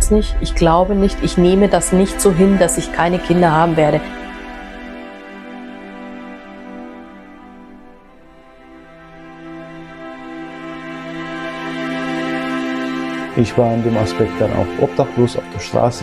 es nicht, ich glaube nicht, ich nehme das nicht so hin, dass ich keine Kinder haben werde. Ich war in dem Aspekt dann auch obdachlos auf der Straße.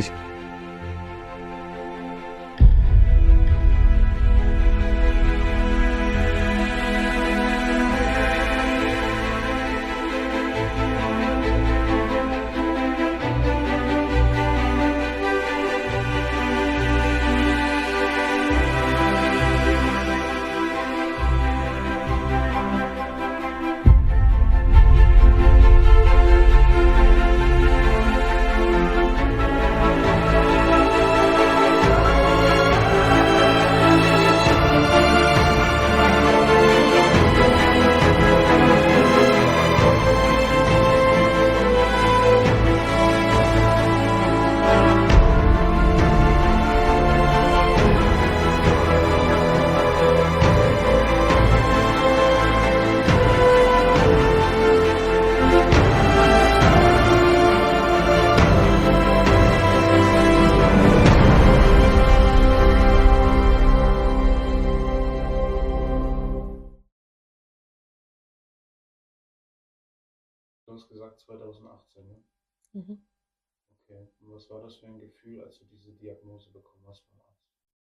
Du hast gesagt 2018, ne? Mhm. Okay. Und was war das für ein Gefühl, als du diese Diagnose bekommen hast vom Arzt?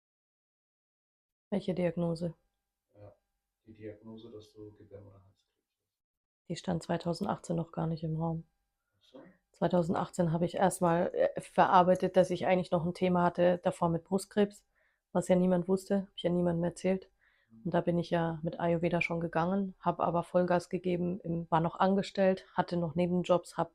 Welche Diagnose? Ja, die Diagnose, dass du Gebärmutterhalskrebs hast. Die stand 2018 noch gar nicht im Raum. Ach so? 2018 habe ich erstmal verarbeitet, dass ich eigentlich noch ein Thema hatte davor mit Brustkrebs, was ja niemand wusste, habe ich ja niemandem erzählt. Und da bin ich ja mit Ayurveda schon gegangen, habe aber Vollgas gegeben, war noch angestellt, hatte noch Nebenjobs, habe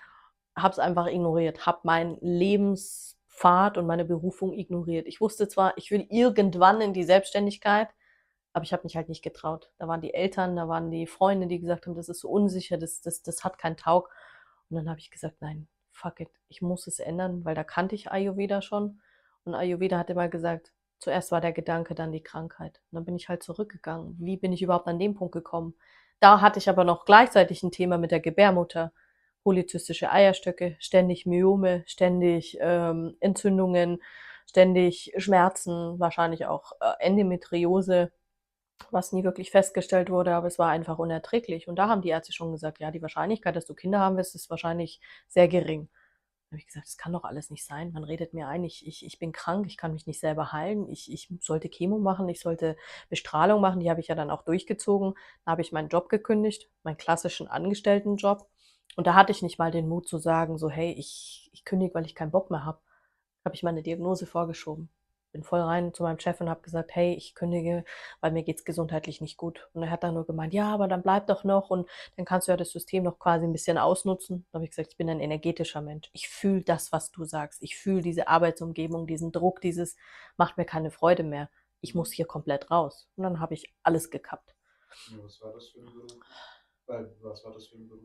es einfach ignoriert, habe meinen Lebenspfad und meine Berufung ignoriert. Ich wusste zwar, ich will irgendwann in die Selbstständigkeit, aber ich habe mich halt nicht getraut. Da waren die Eltern, da waren die Freunde, die gesagt haben, das ist so unsicher, das hat keinen Taug. Und dann habe ich gesagt, nein, fuck it, ich muss es ändern, weil da kannte ich Ayurveda schon. Und Ayurveda hat immer gesagt, zuerst war der Gedanke, dann die Krankheit. Und dann bin ich halt zurückgegangen. Wie bin ich überhaupt an den Punkt gekommen? Da hatte ich aber noch gleichzeitig ein Thema mit der Gebärmutter. Polyzystische Eierstöcke, ständig Myome, ständig Entzündungen, ständig Schmerzen, wahrscheinlich auch Endometriose, was nie wirklich festgestellt wurde, aber es war einfach unerträglich. Und da haben die Ärzte schon gesagt, ja, die Wahrscheinlichkeit, dass du Kinder haben wirst, ist wahrscheinlich sehr gering. Da habe ich gesagt, das kann doch alles nicht sein. Man redet mir ein, ich bin krank, ich kann mich nicht selber heilen, ich sollte Chemo machen, ich sollte Bestrahlung machen, die habe ich ja dann auch durchgezogen. Da habe ich meinen Job gekündigt, meinen klassischen Angestelltenjob. Und da hatte ich nicht mal den Mut zu sagen, so, hey, ich kündige, weil ich keinen Bock mehr habe. Habe ich meine Diagnose vorgeschoben. Bin voll rein zu meinem Chef und habe gesagt, hey, ich kündige, weil mir geht's gesundheitlich nicht gut. Und er hat dann nur gemeint, ja, aber dann bleib doch noch und dann kannst du ja das System noch quasi ein bisschen ausnutzen. Da habe ich gesagt, ich bin ein energetischer Mensch. Ich fühle das, was du sagst. Ich fühle diese Arbeitsumgebung, diesen Druck, dieses macht mir keine Freude mehr. Ich muss hier komplett raus. Und dann habe ich alles gekappt. Ja, was war das für ein Beruf? Was war das für ein Beruf,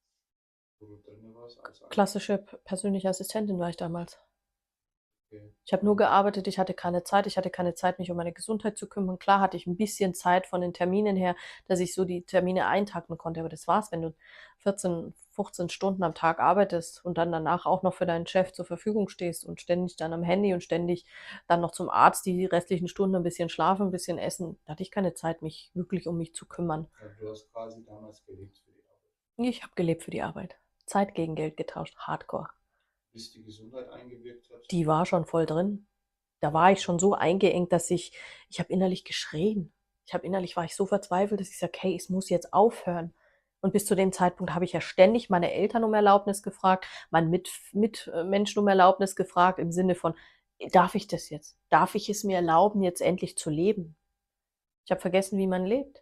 wo du drin warst als Klassische persönliche Assistentin war ich damals. Okay. Ich habe nur gearbeitet, ich hatte keine Zeit. Ich hatte keine Zeit, mich um meine Gesundheit zu kümmern. Klar hatte ich ein bisschen Zeit von den Terminen her, dass ich so die Termine eintakten konnte, aber das war's. Wenn du 14, 15 Stunden am Tag arbeitest und dann danach auch noch für deinen Chef zur Verfügung stehst und ständig dann am Handy und ständig dann noch zum Arzt die restlichen Stunden ein bisschen schlafen, ein bisschen essen, da hatte ich keine Zeit, mich wirklich um mich zu kümmern. Ja, du hast quasi damals gelebt für die Arbeit. Ich habe gelebt für die Arbeit. Zeit gegen Geld getauscht, Hardcore. Bis die Gesundheit eingewirkt hat. Die war schon voll drin. Da war ich schon so eingeengt, dass ich habe innerlich geschrien. War ich so verzweifelt, dass ich sage: „Hey, es muss jetzt aufhören.“ Und bis zu dem Zeitpunkt habe ich ja ständig meine Eltern um Erlaubnis gefragt, meinen Mitmenschen um Erlaubnis gefragt im Sinne von: „Darf ich das jetzt? Darf ich es mir erlauben, jetzt endlich zu leben?“ Ich habe vergessen, wie man lebt.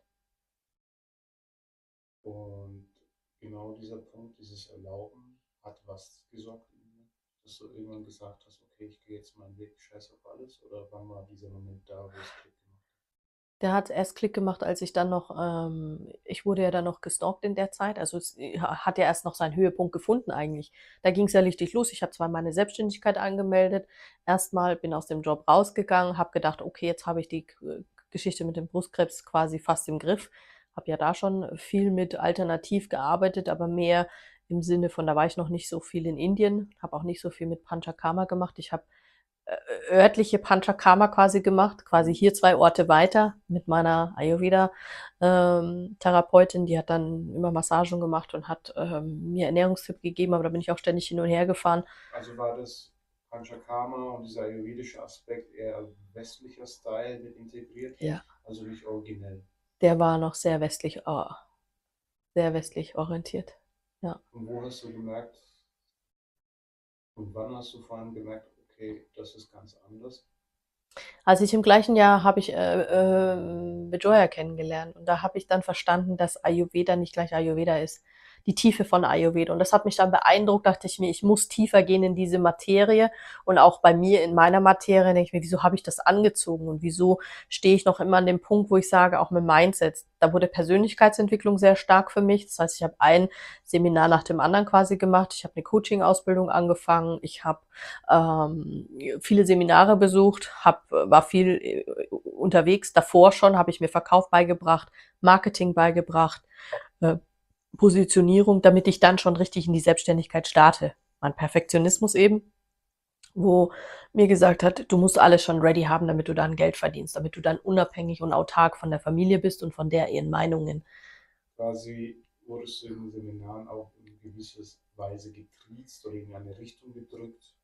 Und genau dieser Punkt, dieses Erlauben, hat was gesorgt in dir? Dass du irgendwann gesagt hast, okay, ich gehe jetzt meinen Weg, scheiß auf alles? Oder wann war dieser Moment da, wo es Klick gemacht Der hat erst Klick gemacht, als ich dann noch ich wurde ja dann noch gestalkt in der Zeit. Also, es hat ja erst noch seinen Höhepunkt gefunden eigentlich. Da ging es ja richtig los. Ich habe zwar meine Selbstständigkeit angemeldet, erstmal bin aus dem Job rausgegangen, habe gedacht: „Okay, jetzt habe ich die Geschichte mit dem Brustkrebs quasi fast im Griff.“ Habe ja da schon viel mit alternativ gearbeitet, aber mehr im Sinne von, da war ich noch nicht so viel in Indien, habe auch nicht so viel mit Panchakarma gemacht. Ich habe örtliche Panchakarma quasi gemacht, quasi hier 2 Orte weiter mit meiner Ayurveda Therapeutin, die hat dann immer Massagen gemacht und hat mir Ernährungstipp gegeben, aber da bin ich auch ständig hin und her gefahren. Also war das Panchakarma und dieser ayurvedische Aspekt eher westlicher Style mit integriert, Ja, also nicht originell. der war noch sehr westlich orientiert. Ja. Und wo hast du gemerkt, und wann hast du vor allem gemerkt, okay, das ist ganz anders? Also ich im gleichen Jahr habe ich Bejoya kennengelernt und da habe ich dann verstanden, dass Ayurveda nicht gleich Ayurveda ist. Die Tiefe von Ayurveda. Und das hat mich dann beeindruckt, dachte ich mir, ich muss tiefer gehen in diese Materie. Und auch bei mir in meiner Materie denke ich mir, wieso habe ich das angezogen und wieso stehe ich noch immer an dem Punkt, wo ich sage, auch mit Mindset, da wurde Persönlichkeitsentwicklung sehr stark für mich. Das heißt, ich habe ein Seminar nach dem anderen quasi gemacht. Ich habe eine Coaching-Ausbildung angefangen. Ich habe viele Seminare besucht, war viel unterwegs. Davor schon habe ich mir Verkauf beigebracht, Marketing beigebracht, äh, Positionierung, damit ich dann schon richtig in die Selbstständigkeit starte. Mein Perfektionismus eben, wo mir gesagt hat, du musst alles schon ready haben, damit du dann Geld verdienst, damit du dann unabhängig und autark von der Familie bist und von der ihren Meinungen. Quasi wurdest du in den Seminaren auch in gewisser Weise getriezt oder in eine Richtung gedrückt,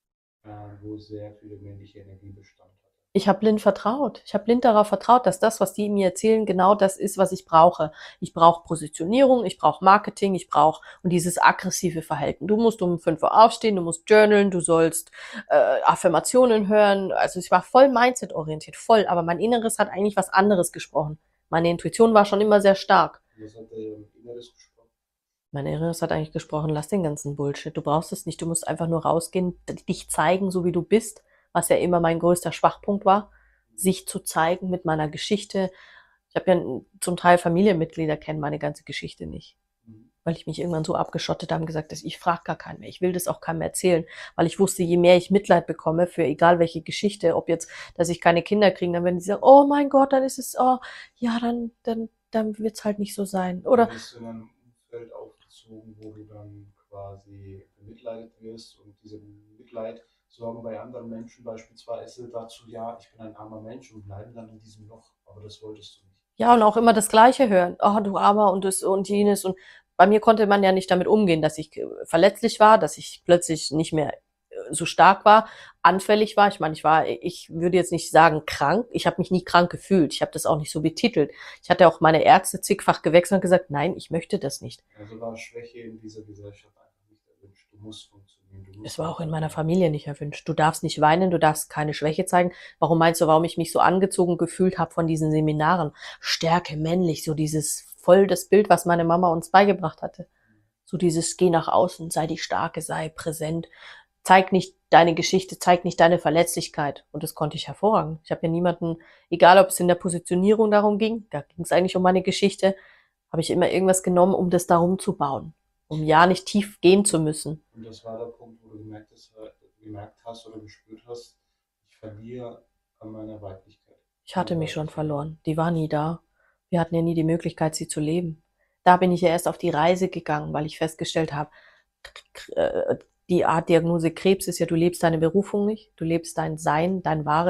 wo sehr viel männliche Energie Bestand hatte. Ich habe blind vertraut. Ich habe blind darauf vertraut, dass das, was die mir erzählen, genau das ist, was ich brauche. Ich brauche Positionierung, ich brauche Marketing, ich brauche und dieses aggressive Verhalten. Du musst um 5 Uhr aufstehen, du musst journalen, du sollst Affirmationen hören. Also ich war voll Mindset-orientiert, voll. Aber mein Inneres hat eigentlich was anderes gesprochen. Meine Intuition war schon immer sehr stark. Was hat dein Inneres gesprochen? Mein Inneres hat eigentlich gesprochen, lass den ganzen Bullshit. Du brauchst es nicht. Du musst einfach nur rausgehen, dich zeigen, so wie du bist, was ja immer mein größter Schwachpunkt war, sich zu zeigen mit meiner Geschichte. Ich habe ja zum Teil Familienmitglieder kennen meine ganze Geschichte nicht, Mhm. weil ich mich irgendwann so abgeschottet habe und gesagt, dass ich frage gar keinen mehr. Ich will das auch keinem mehr erzählen, weil ich wusste, je mehr ich Mitleid bekomme für egal welche Geschichte, ob jetzt, dass ich keine Kinder kriege, dann werden die sagen, oh mein Gott, dann ist es, oh, ja, dann wird's halt nicht so sein. Oder Oder bist du in einem Umfeld aufgezogen, wo du dann quasi bemitleidet wirst und diese Mitleid sorgen bei anderen Menschen beispielsweise dazu, ja, ich bin ein armer Mensch und bleiben dann in diesem Loch, aber das wolltest du nicht. ja, und auch immer das Gleiche hören. Oh, du Armer und das und jenes. Und bei mir konnte man ja nicht damit umgehen, dass ich verletzlich war, dass ich plötzlich nicht mehr so stark war, anfällig war. Ich meine, ich würde jetzt nicht sagen krank. Ich habe mich nie krank gefühlt. Ich habe das auch nicht so betitelt. Ich hatte auch meine Ärzte zigfach gewechselt und gesagt, nein, ich möchte das nicht. Also war Schwäche in dieser Gesellschaft einfach nicht erwünscht. Du musst funktionieren, du Es musst war auch in einfach meiner nur. Familie nicht erwünscht. Du darfst nicht weinen, du darfst keine Schwäche zeigen. Warum meinst du, warum ich mich so angezogen gefühlt habe von diesen Seminaren? Stärke, männlich, so dieses voll das Bild, was meine Mama uns beigebracht hatte. So dieses geh nach außen, sei die Starke, sei präsent. Zeig nicht deine Geschichte, zeig nicht deine Verletzlichkeit. Und das konnte ich hervorragend. Ich habe ja niemanden, egal ob es in der Positionierung darum ging, da ging es eigentlich um meine Geschichte, habe ich immer irgendwas genommen, um das darum zu bauen. Um ja nicht tief gehen zu müssen. Und das war der Punkt, wo du gemerkt hast oder gespürt hast, ich verliere an meiner Weiblichkeit. Ich Meine hatte mich schon weibliche Energie. verloren. Die war nie da. Wir hatten ja nie die Möglichkeit, sie zu leben. Da bin ich ja erst auf die Reise gegangen, weil ich festgestellt habe, die Art Diagnose Krebs ist ja, du lebst deine Berufung nicht, du lebst dein Sein,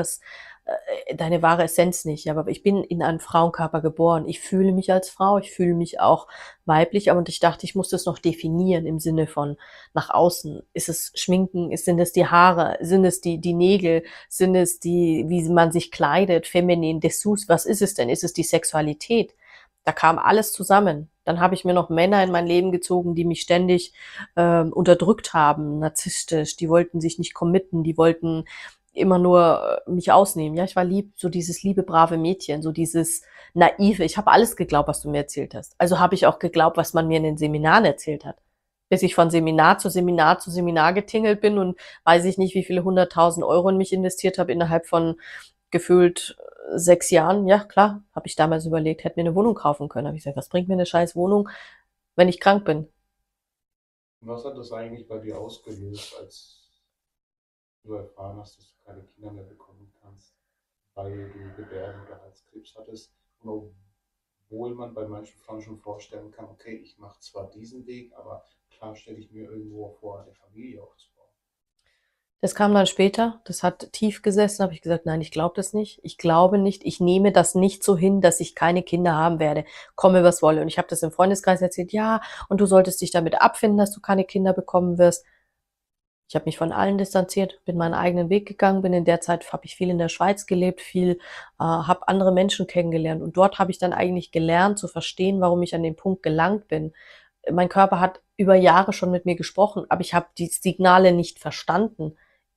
deine wahre Essenz nicht. Aber ich bin in einem Frauenkörper geboren. Ich fühle mich als Frau, ich fühle mich auch weiblich, aber ich dachte, ich muss das noch definieren im Sinne von nach außen. Ist es Schminken? Sind es die Haare? Sind es die Nägel? Sind es wie man sich kleidet? Feminin, Dessous? Was ist es denn? Ist es die Sexualität? Da kam alles zusammen. Dann habe ich mir noch Männer in mein Leben gezogen, die mich ständig unterdrückt haben, narzisstisch. Die wollten sich nicht committen, die wollten immer nur mich ausnehmen. Ja, ich war lieb, so dieses liebe, brave Mädchen, so dieses naive. Ich habe alles geglaubt, was du mir erzählt hast. Also habe ich auch geglaubt, was man mir in den Seminaren erzählt hat. Bis ich von Seminar zu Seminar zu Seminar getingelt bin und weiß ich nicht, wie viele 100.000 € in mich investiert habe innerhalb von gefühlt 6 Jahren. Ja, klar, habe ich damals überlegt, hätte mir eine Wohnung kaufen können. Habe ich gesagt, was bringt mir eine scheiß Wohnung, wenn ich krank bin? Und was hat das eigentlich bei dir ausgelöst, als du erfahren hast, dass du keine Kinder mehr bekommen kannst, weil du Gebärden- oder Halskrebs hattest? Und obwohl man bei manchen Frauen schon vorstellen kann, okay, ich mache zwar diesen Weg, aber klar stelle ich mir irgendwo vor, eine Familie aufzubauen. Das kam dann später, das hat tief gesessen, habe ich gesagt, nein, ich glaube das nicht. Ich glaube nicht, ich nehme das nicht so hin, dass ich keine Kinder haben werde, komme was wolle. Und ich habe das im Freundeskreis erzählt, ja, und du solltest dich damit abfinden, dass du keine Kinder bekommen wirst. Ich habe mich von allen distanziert, bin meinen eigenen Weg gegangen, bin in der Zeit, habe ich viel in der Schweiz gelebt, habe andere Menschen kennengelernt. Und dort habe ich dann eigentlich gelernt zu verstehen, warum ich an den Punkt gelangt bin. Mein Körper hat über Jahre schon mit mir gesprochen, aber ich habe die Signale nicht verstanden.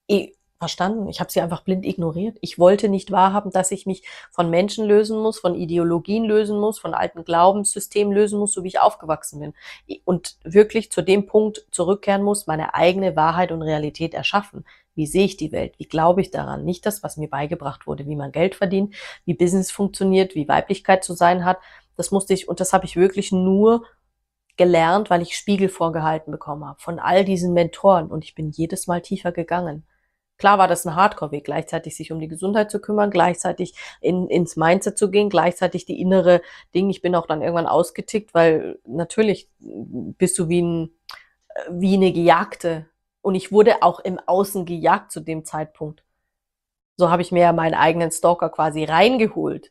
Ich habe sie einfach blind ignoriert. Ich wollte nicht wahrhaben, dass ich mich von Menschen lösen muss, von Ideologien lösen muss, von alten Glaubenssystemen lösen muss, so wie ich aufgewachsen bin. Und wirklich zu dem Punkt zurückkehren muss, meine eigene Wahrheit und Realität erschaffen. Wie sehe ich die Welt? Wie glaube ich daran? Nicht das, was mir beigebracht wurde, wie man Geld verdient, wie Business funktioniert, wie Weiblichkeit zu sein hat. Das musste ich, und das habe ich wirklich nur gelernt, weil ich Spiegel vorgehalten bekommen habe von all diesen Mentoren, und ich bin jedes Mal tiefer gegangen. Klar war das ein Hardcore-Weg, gleichzeitig sich um die Gesundheit zu kümmern, gleichzeitig ins Mindset zu gehen, gleichzeitig die innere Ding. Ich bin auch dann irgendwann ausgetickt, weil natürlich bist du wie eine Gejagte. Und ich wurde auch im Außen gejagt zu dem Zeitpunkt. So habe ich mir ja meinen eigenen Stalker quasi reingeholt.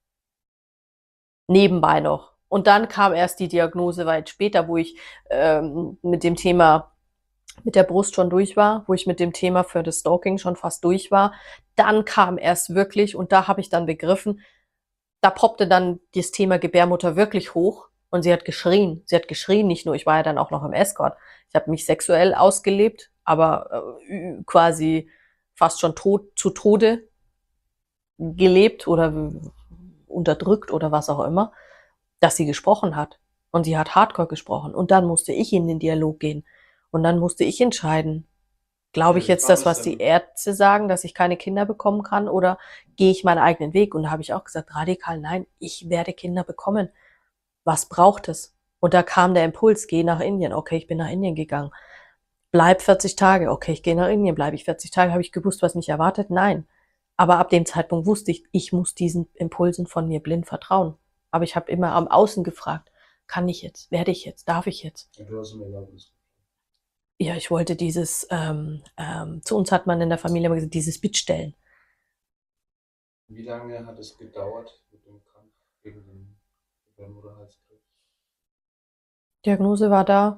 Nebenbei noch. Und dann kam erst die Diagnose weit später, wo ich mit dem Thema mit der Brust schon durch war, wo ich mit dem Thema für das Stalking schon fast durch war. Dann kam erst wirklich, und da habe ich dann begriffen, da poppte dann das Thema Gebärmutter wirklich hoch, und sie hat geschrien. Sie hat geschrien, nicht nur, ich war ja dann auch noch im Escort. Ich habe mich sexuell ausgelebt, aber quasi fast schon zu Tode gelebt oder unterdrückt oder was auch immer, dass sie gesprochen hat. Und sie hat Hardcore gesprochen. Und dann musste ich in den Dialog gehen. Und dann musste ich entscheiden, glaube ich jetzt das, was die Ärzte sagen, dass ich keine Kinder bekommen kann, oder gehe ich meinen eigenen Weg? Und da habe ich auch gesagt, radikal nein, ich werde Kinder bekommen. Was braucht es? Und da kam der Impuls, geh nach Indien. Okay, ich bin nach Indien gegangen. Bleib 40 Tage. Okay, ich gehe nach Indien. Bleibe ich 40 Tage? Habe ich gewusst, was mich erwartet? Nein. Aber ab dem Zeitpunkt wusste ich muss diesen Impulsen von mir blind vertrauen. Aber ich habe immer am Außen gefragt, kann ich jetzt? Werde ich jetzt? Darf ich jetzt? Ja, du hast eine Erlaubnis. Ja, ich wollte zu uns hat man in der Familie immer gesagt, dieses Bittstellen. Wie lange hat es gedauert mit dem Kampf gegen den Gebärmutterhalskrebs? Diagnose war da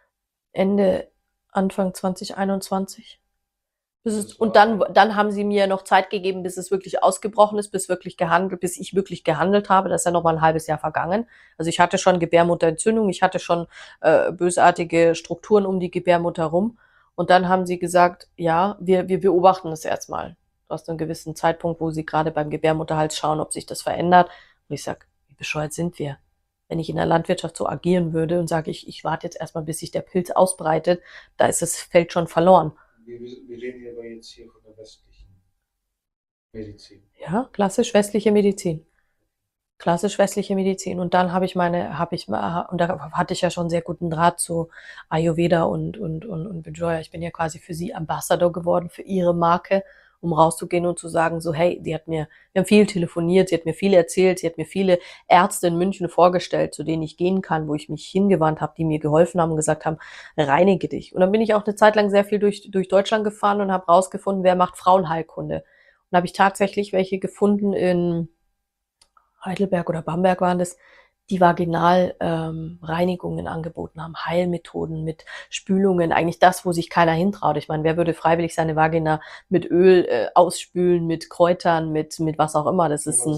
Anfang 2021. Und dann haben sie mir noch Zeit gegeben, bis es wirklich ausgebrochen ist, bis ich wirklich gehandelt habe. Das ist ja noch mal ein halbes Jahr vergangen. Also ich hatte schon Gebärmutterentzündung, ich hatte schon bösartige Strukturen um die Gebärmutter rum. Und dann haben sie gesagt, ja, wir beobachten das erstmal. Aus einem gewissen Zeitpunkt, wo sie gerade beim Gebärmutterhals schauen, ob sich das verändert. Und ich sage, wie bescheuert sind wir? Wenn ich in der Landwirtschaft so agieren würde und sage, ich warte jetzt erstmal, bis sich der Pilz ausbreitet, da ist das Feld schon verloren. Wir reden hier aber jetzt hier von der westlichen Medizin. Ja, klassisch westliche Medizin. Klassisch westliche Medizin. Und dann und da hatte ich ja schon sehr guten Draht zu Ayurveda und Bejoya. Ich bin ja quasi für sie Ambassador geworden, für ihre Marke, um rauszugehen und zu sagen, so, hey, wir haben viel telefoniert, sie hat mir viel erzählt, sie hat mir viele Ärzte in München vorgestellt, zu denen ich gehen kann, wo ich mich hingewandt habe, die mir geholfen haben und gesagt haben, reinige dich. Und dann bin ich auch eine Zeit lang sehr viel durch Deutschland gefahren und habe rausgefunden, wer macht Frauenheilkunde. Und da habe ich tatsächlich welche gefunden in Heidelberg oder Bamberg waren das, die Vaginalreinigungen angeboten haben, Heilmethoden mit Spülungen, eigentlich das, wo sich keiner hintraut. Ich meine, wer würde freiwillig seine Vagina mit Öl ausspülen, mit Kräutern, mit was auch immer. Das ist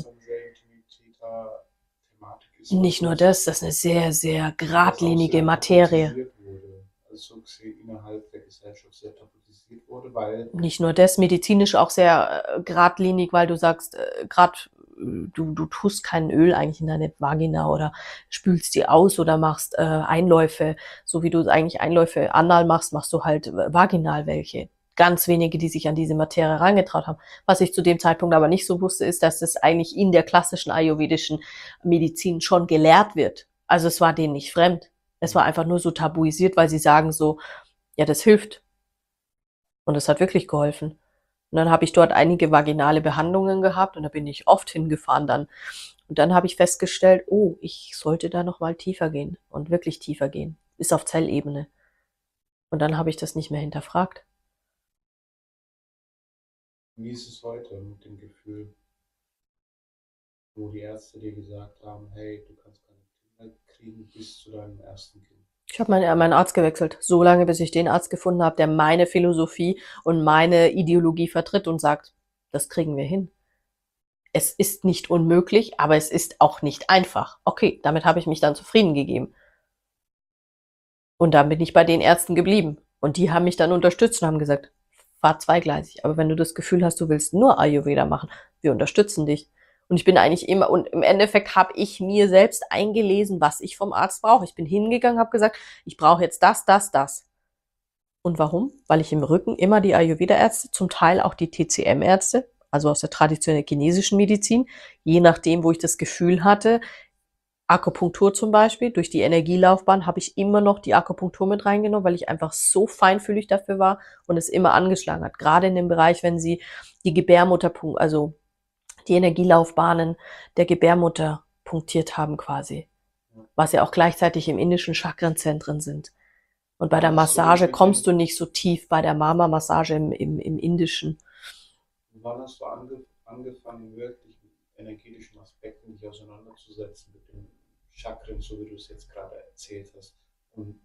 nicht nur das ist eine sehr, sehr geradlinige Materie. Also innerhalb der Gesellschaft sehr tabuisiert wurde, weil nicht nur das, medizinisch auch sehr geradlinig, weil du sagst, du tust kein Öl eigentlich in deine Vagina oder spülst die aus oder machst Einläufe, so wie du eigentlich Einläufe anal machst, machst du halt vaginal welche. Ganz wenige, die sich an diese Materie herangetraut haben. Was ich zu dem Zeitpunkt aber nicht so wusste, ist, dass das eigentlich in der klassischen ayurvedischen Medizin schon gelehrt wird. Also es war denen nicht fremd. Es war einfach nur so tabuisiert, weil sie sagen so, ja, das hilft. Und es hat wirklich geholfen. Und dann habe ich dort einige vaginale Behandlungen gehabt und da bin ich oft hingefahren dann. Und dann habe ich festgestellt, oh, ich sollte da noch mal tiefer gehen und wirklich tiefer gehen, bis auf Zellebene. Und dann habe ich das nicht mehr hinterfragt. Wie ist es heute mit dem Gefühl, wo die Ärzte dir gesagt haben, hey, du kannst keine Kinder kriegen bis zu deinem ersten Kind? Ich habe meinen Arzt gewechselt, so lange, bis ich den Arzt gefunden habe, der meine Philosophie und meine Ideologie vertritt und sagt, das kriegen wir hin. Es ist nicht unmöglich, aber es ist auch nicht einfach. Okay, damit habe ich mich dann zufrieden gegeben. Und dann bin ich bei den Ärzten geblieben. Und die haben mich dann unterstützt und haben gesagt, fahr zweigleisig. Aber wenn du das Gefühl hast, du willst nur Ayurveda machen, wir unterstützen dich. Und ich bin eigentlich immer, und im Endeffekt habe ich mir selbst eingelesen, was ich vom Arzt brauche. Ich bin hingegangen, habe gesagt, ich brauche jetzt das, das, das. Und warum? Weil ich im Rücken immer die Ayurveda-Ärzte, zum Teil auch die TCM-Ärzte, also aus der traditionellen chinesischen Medizin, je nachdem, wo ich das Gefühl hatte, Akupunktur zum Beispiel, durch die Energielaufbahn habe ich immer noch die Akupunktur mit reingenommen, weil ich einfach so feinfühlig dafür war und es immer angeschlagen hat. Gerade in dem Bereich, wenn sie die Gebärmutter, also die Energielaufbahnen der Gebärmutter punktiert haben quasi, was ja auch gleichzeitig im indischen Chakrenzentren sind. Und bei der Massage kommst du nicht so tief bei der Mama-Massage im Indischen. Wann hast du angefangen, wirklich mit energetischen Aspekten dich auseinanderzusetzen, mit den Chakren, so wie du es jetzt gerade erzählt hast? Und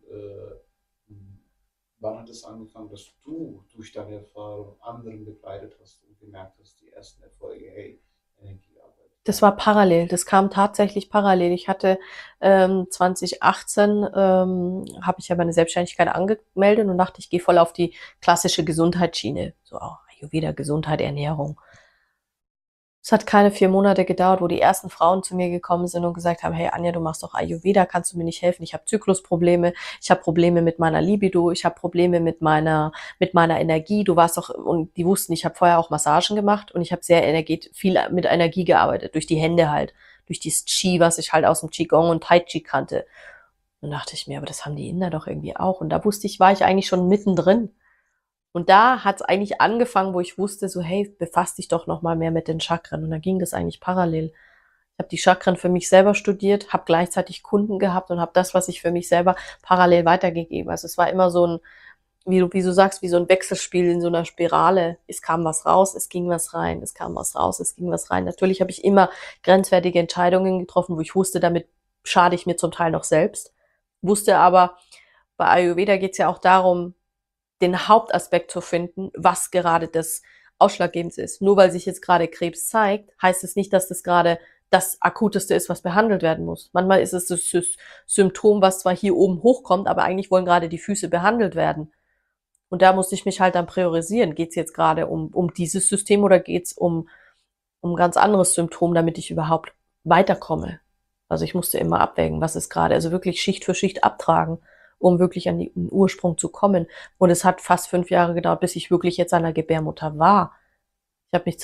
wann hat es angefangen, dass du durch deine Erfahrung anderen begleitet hast und gemerkt hast, die ersten Erfolge, hey, Energiearbeit? Das war parallel, das kam tatsächlich parallel. Ich hatte 2018 habe ich ja meine Selbstständigkeit angemeldet und dachte, ich gehe voll auf die klassische Gesundheitsschiene, so auch Ayurveda, Gesundheit, Ernährung. Es hat keine 4 Monate gedauert, wo die ersten Frauen zu mir gekommen sind und gesagt haben, hey Anja, du machst doch Ayurveda, kannst du mir nicht helfen? Ich habe Zyklusprobleme, ich habe Probleme mit meiner Libido, ich habe Probleme mit meiner Energie. Du warst doch, und die wussten, ich habe vorher auch Massagen gemacht und ich habe sehr viel mit Energie gearbeitet, durch die Hände halt, durch dieses Qi, was ich halt aus dem Qigong und Tai Chi kannte. Und dachte ich mir, aber das haben die Inder doch irgendwie auch. Und da wusste ich, war ich eigentlich schon mittendrin. Und da hat es eigentlich angefangen, wo ich wusste, so hey, befasst dich doch noch mal mehr mit den Chakren. Und da ging das eigentlich parallel. Ich habe die Chakren für mich selber studiert, habe gleichzeitig Kunden gehabt und habe das, was ich für mich selber parallel weitergegeben. Also es war immer so ein, wie du sagst, wie so ein Wechselspiel in so einer Spirale. Es kam was raus, es ging was rein, es kam was raus, es ging was rein. Natürlich habe ich immer grenzwertige Entscheidungen getroffen, wo ich wusste, damit schade ich mir zum Teil noch selbst. Wusste aber, bei Ayurveda geht es ja auch darum, den Hauptaspekt zu finden, was gerade das Ausschlaggebendste ist. Nur weil sich jetzt gerade Krebs zeigt, heißt es nicht, dass das gerade das Akuteste ist, was behandelt werden muss. Manchmal ist es das Symptom, was zwar hier oben hochkommt, aber eigentlich wollen gerade die Füße behandelt werden. Und da musste ich mich halt dann priorisieren. Geht es jetzt gerade um dieses System oder geht es um ein ganz anderes Symptom, damit ich überhaupt weiterkomme? Also ich musste immer abwägen, was ist gerade, also wirklich Schicht für Schicht abtragen, um wirklich an den Ursprung zu kommen. Und es hat fast 5 Jahre gedauert, bis ich wirklich jetzt an der Gebärmutter war. Ich habe mich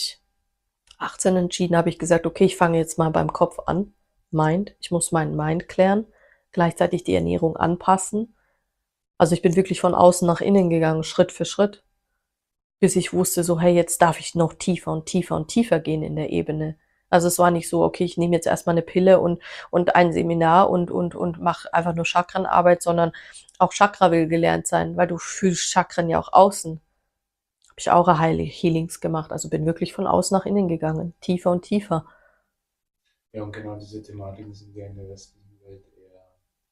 2018 entschieden, habe ich gesagt, okay, ich fange jetzt mal beim Kopf an. Mind, ich muss meinen Mind klären, gleichzeitig die Ernährung anpassen. Also ich bin wirklich von außen nach innen gegangen, Schritt für Schritt, bis ich wusste, so hey, jetzt darf ich noch tiefer und tiefer und tiefer gehen in der Ebene. Also es war nicht so, okay, ich nehme jetzt erstmal eine Pille und ein Seminar und mache einfach nur Chakrenarbeit, sondern auch Chakra will gelernt sein, weil du fühlst Chakren ja auch außen. Habe ich Aura-Healings gemacht, also bin wirklich von außen nach innen gegangen, tiefer und tiefer. Ja, und genau diese Thematiken sind ja in der westlichen Welt eher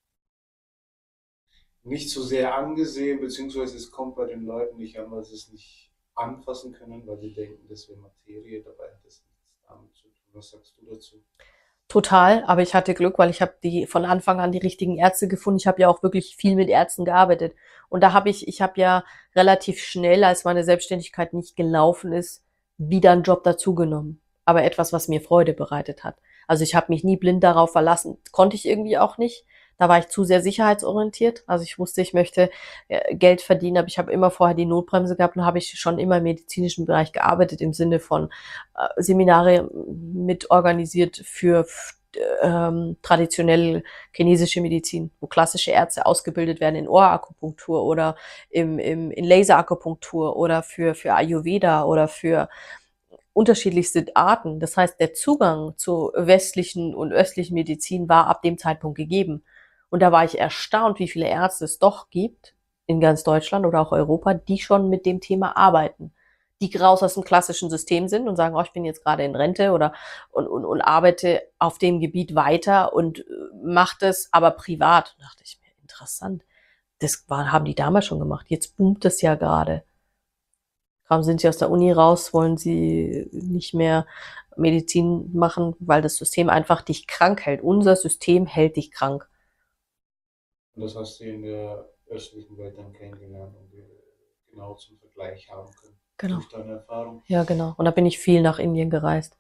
nicht so sehr angesehen, beziehungsweise es kommt bei den Leuten nicht an, weil sie es nicht anfassen können, weil sie denken, das wäre Materie, dabei hat das nichts damit zu tun. Was sagst du dazu? Total, aber ich hatte Glück, weil ich habe die von Anfang an die richtigen Ärzte gefunden. Ich habe ja auch wirklich viel mit Ärzten gearbeitet. Und da ich habe ja relativ schnell, als meine Selbstständigkeit nicht gelaufen ist, wieder einen Job dazugenommen. Aber etwas, was mir Freude bereitet hat. Also ich habe mich nie blind darauf verlassen. Konnte ich irgendwie auch nicht. Da war ich zu sehr sicherheitsorientiert. Also ich wusste, ich möchte Geld verdienen, aber ich habe immer vorher die Notbremse gehabt und habe ich schon immer im medizinischen Bereich gearbeitet, im Sinne von Seminare mit organisiert für traditionell chinesische Medizin, wo klassische Ärzte ausgebildet werden in Ohrakupunktur oder in Laserakupunktur oder für Ayurveda oder für unterschiedlichste Arten. Das heißt, der Zugang zu westlichen und östlichen Medizin war ab dem Zeitpunkt gegeben. Und da war ich erstaunt, wie viele Ärzte es doch gibt in ganz Deutschland oder auch Europa, die schon mit dem Thema arbeiten, die raus aus dem klassischen System sind und sagen, oh, ich bin jetzt gerade in Rente oder und arbeite auf dem Gebiet weiter und mache das aber privat. Da dachte ich mir, interessant. Haben die damals schon gemacht. Jetzt boomt es ja gerade. Kaum sind sie aus der Uni raus, wollen sie nicht mehr Medizin machen, weil das System einfach dich krank hält. Unser System hält dich krank. Und das hast du in der östlichen Welt dann kennengelernt und wir genau zum Vergleich haben können. Genau. Durch deine Erfahrung. Ja, genau. Und da bin ich viel nach Indien gereist.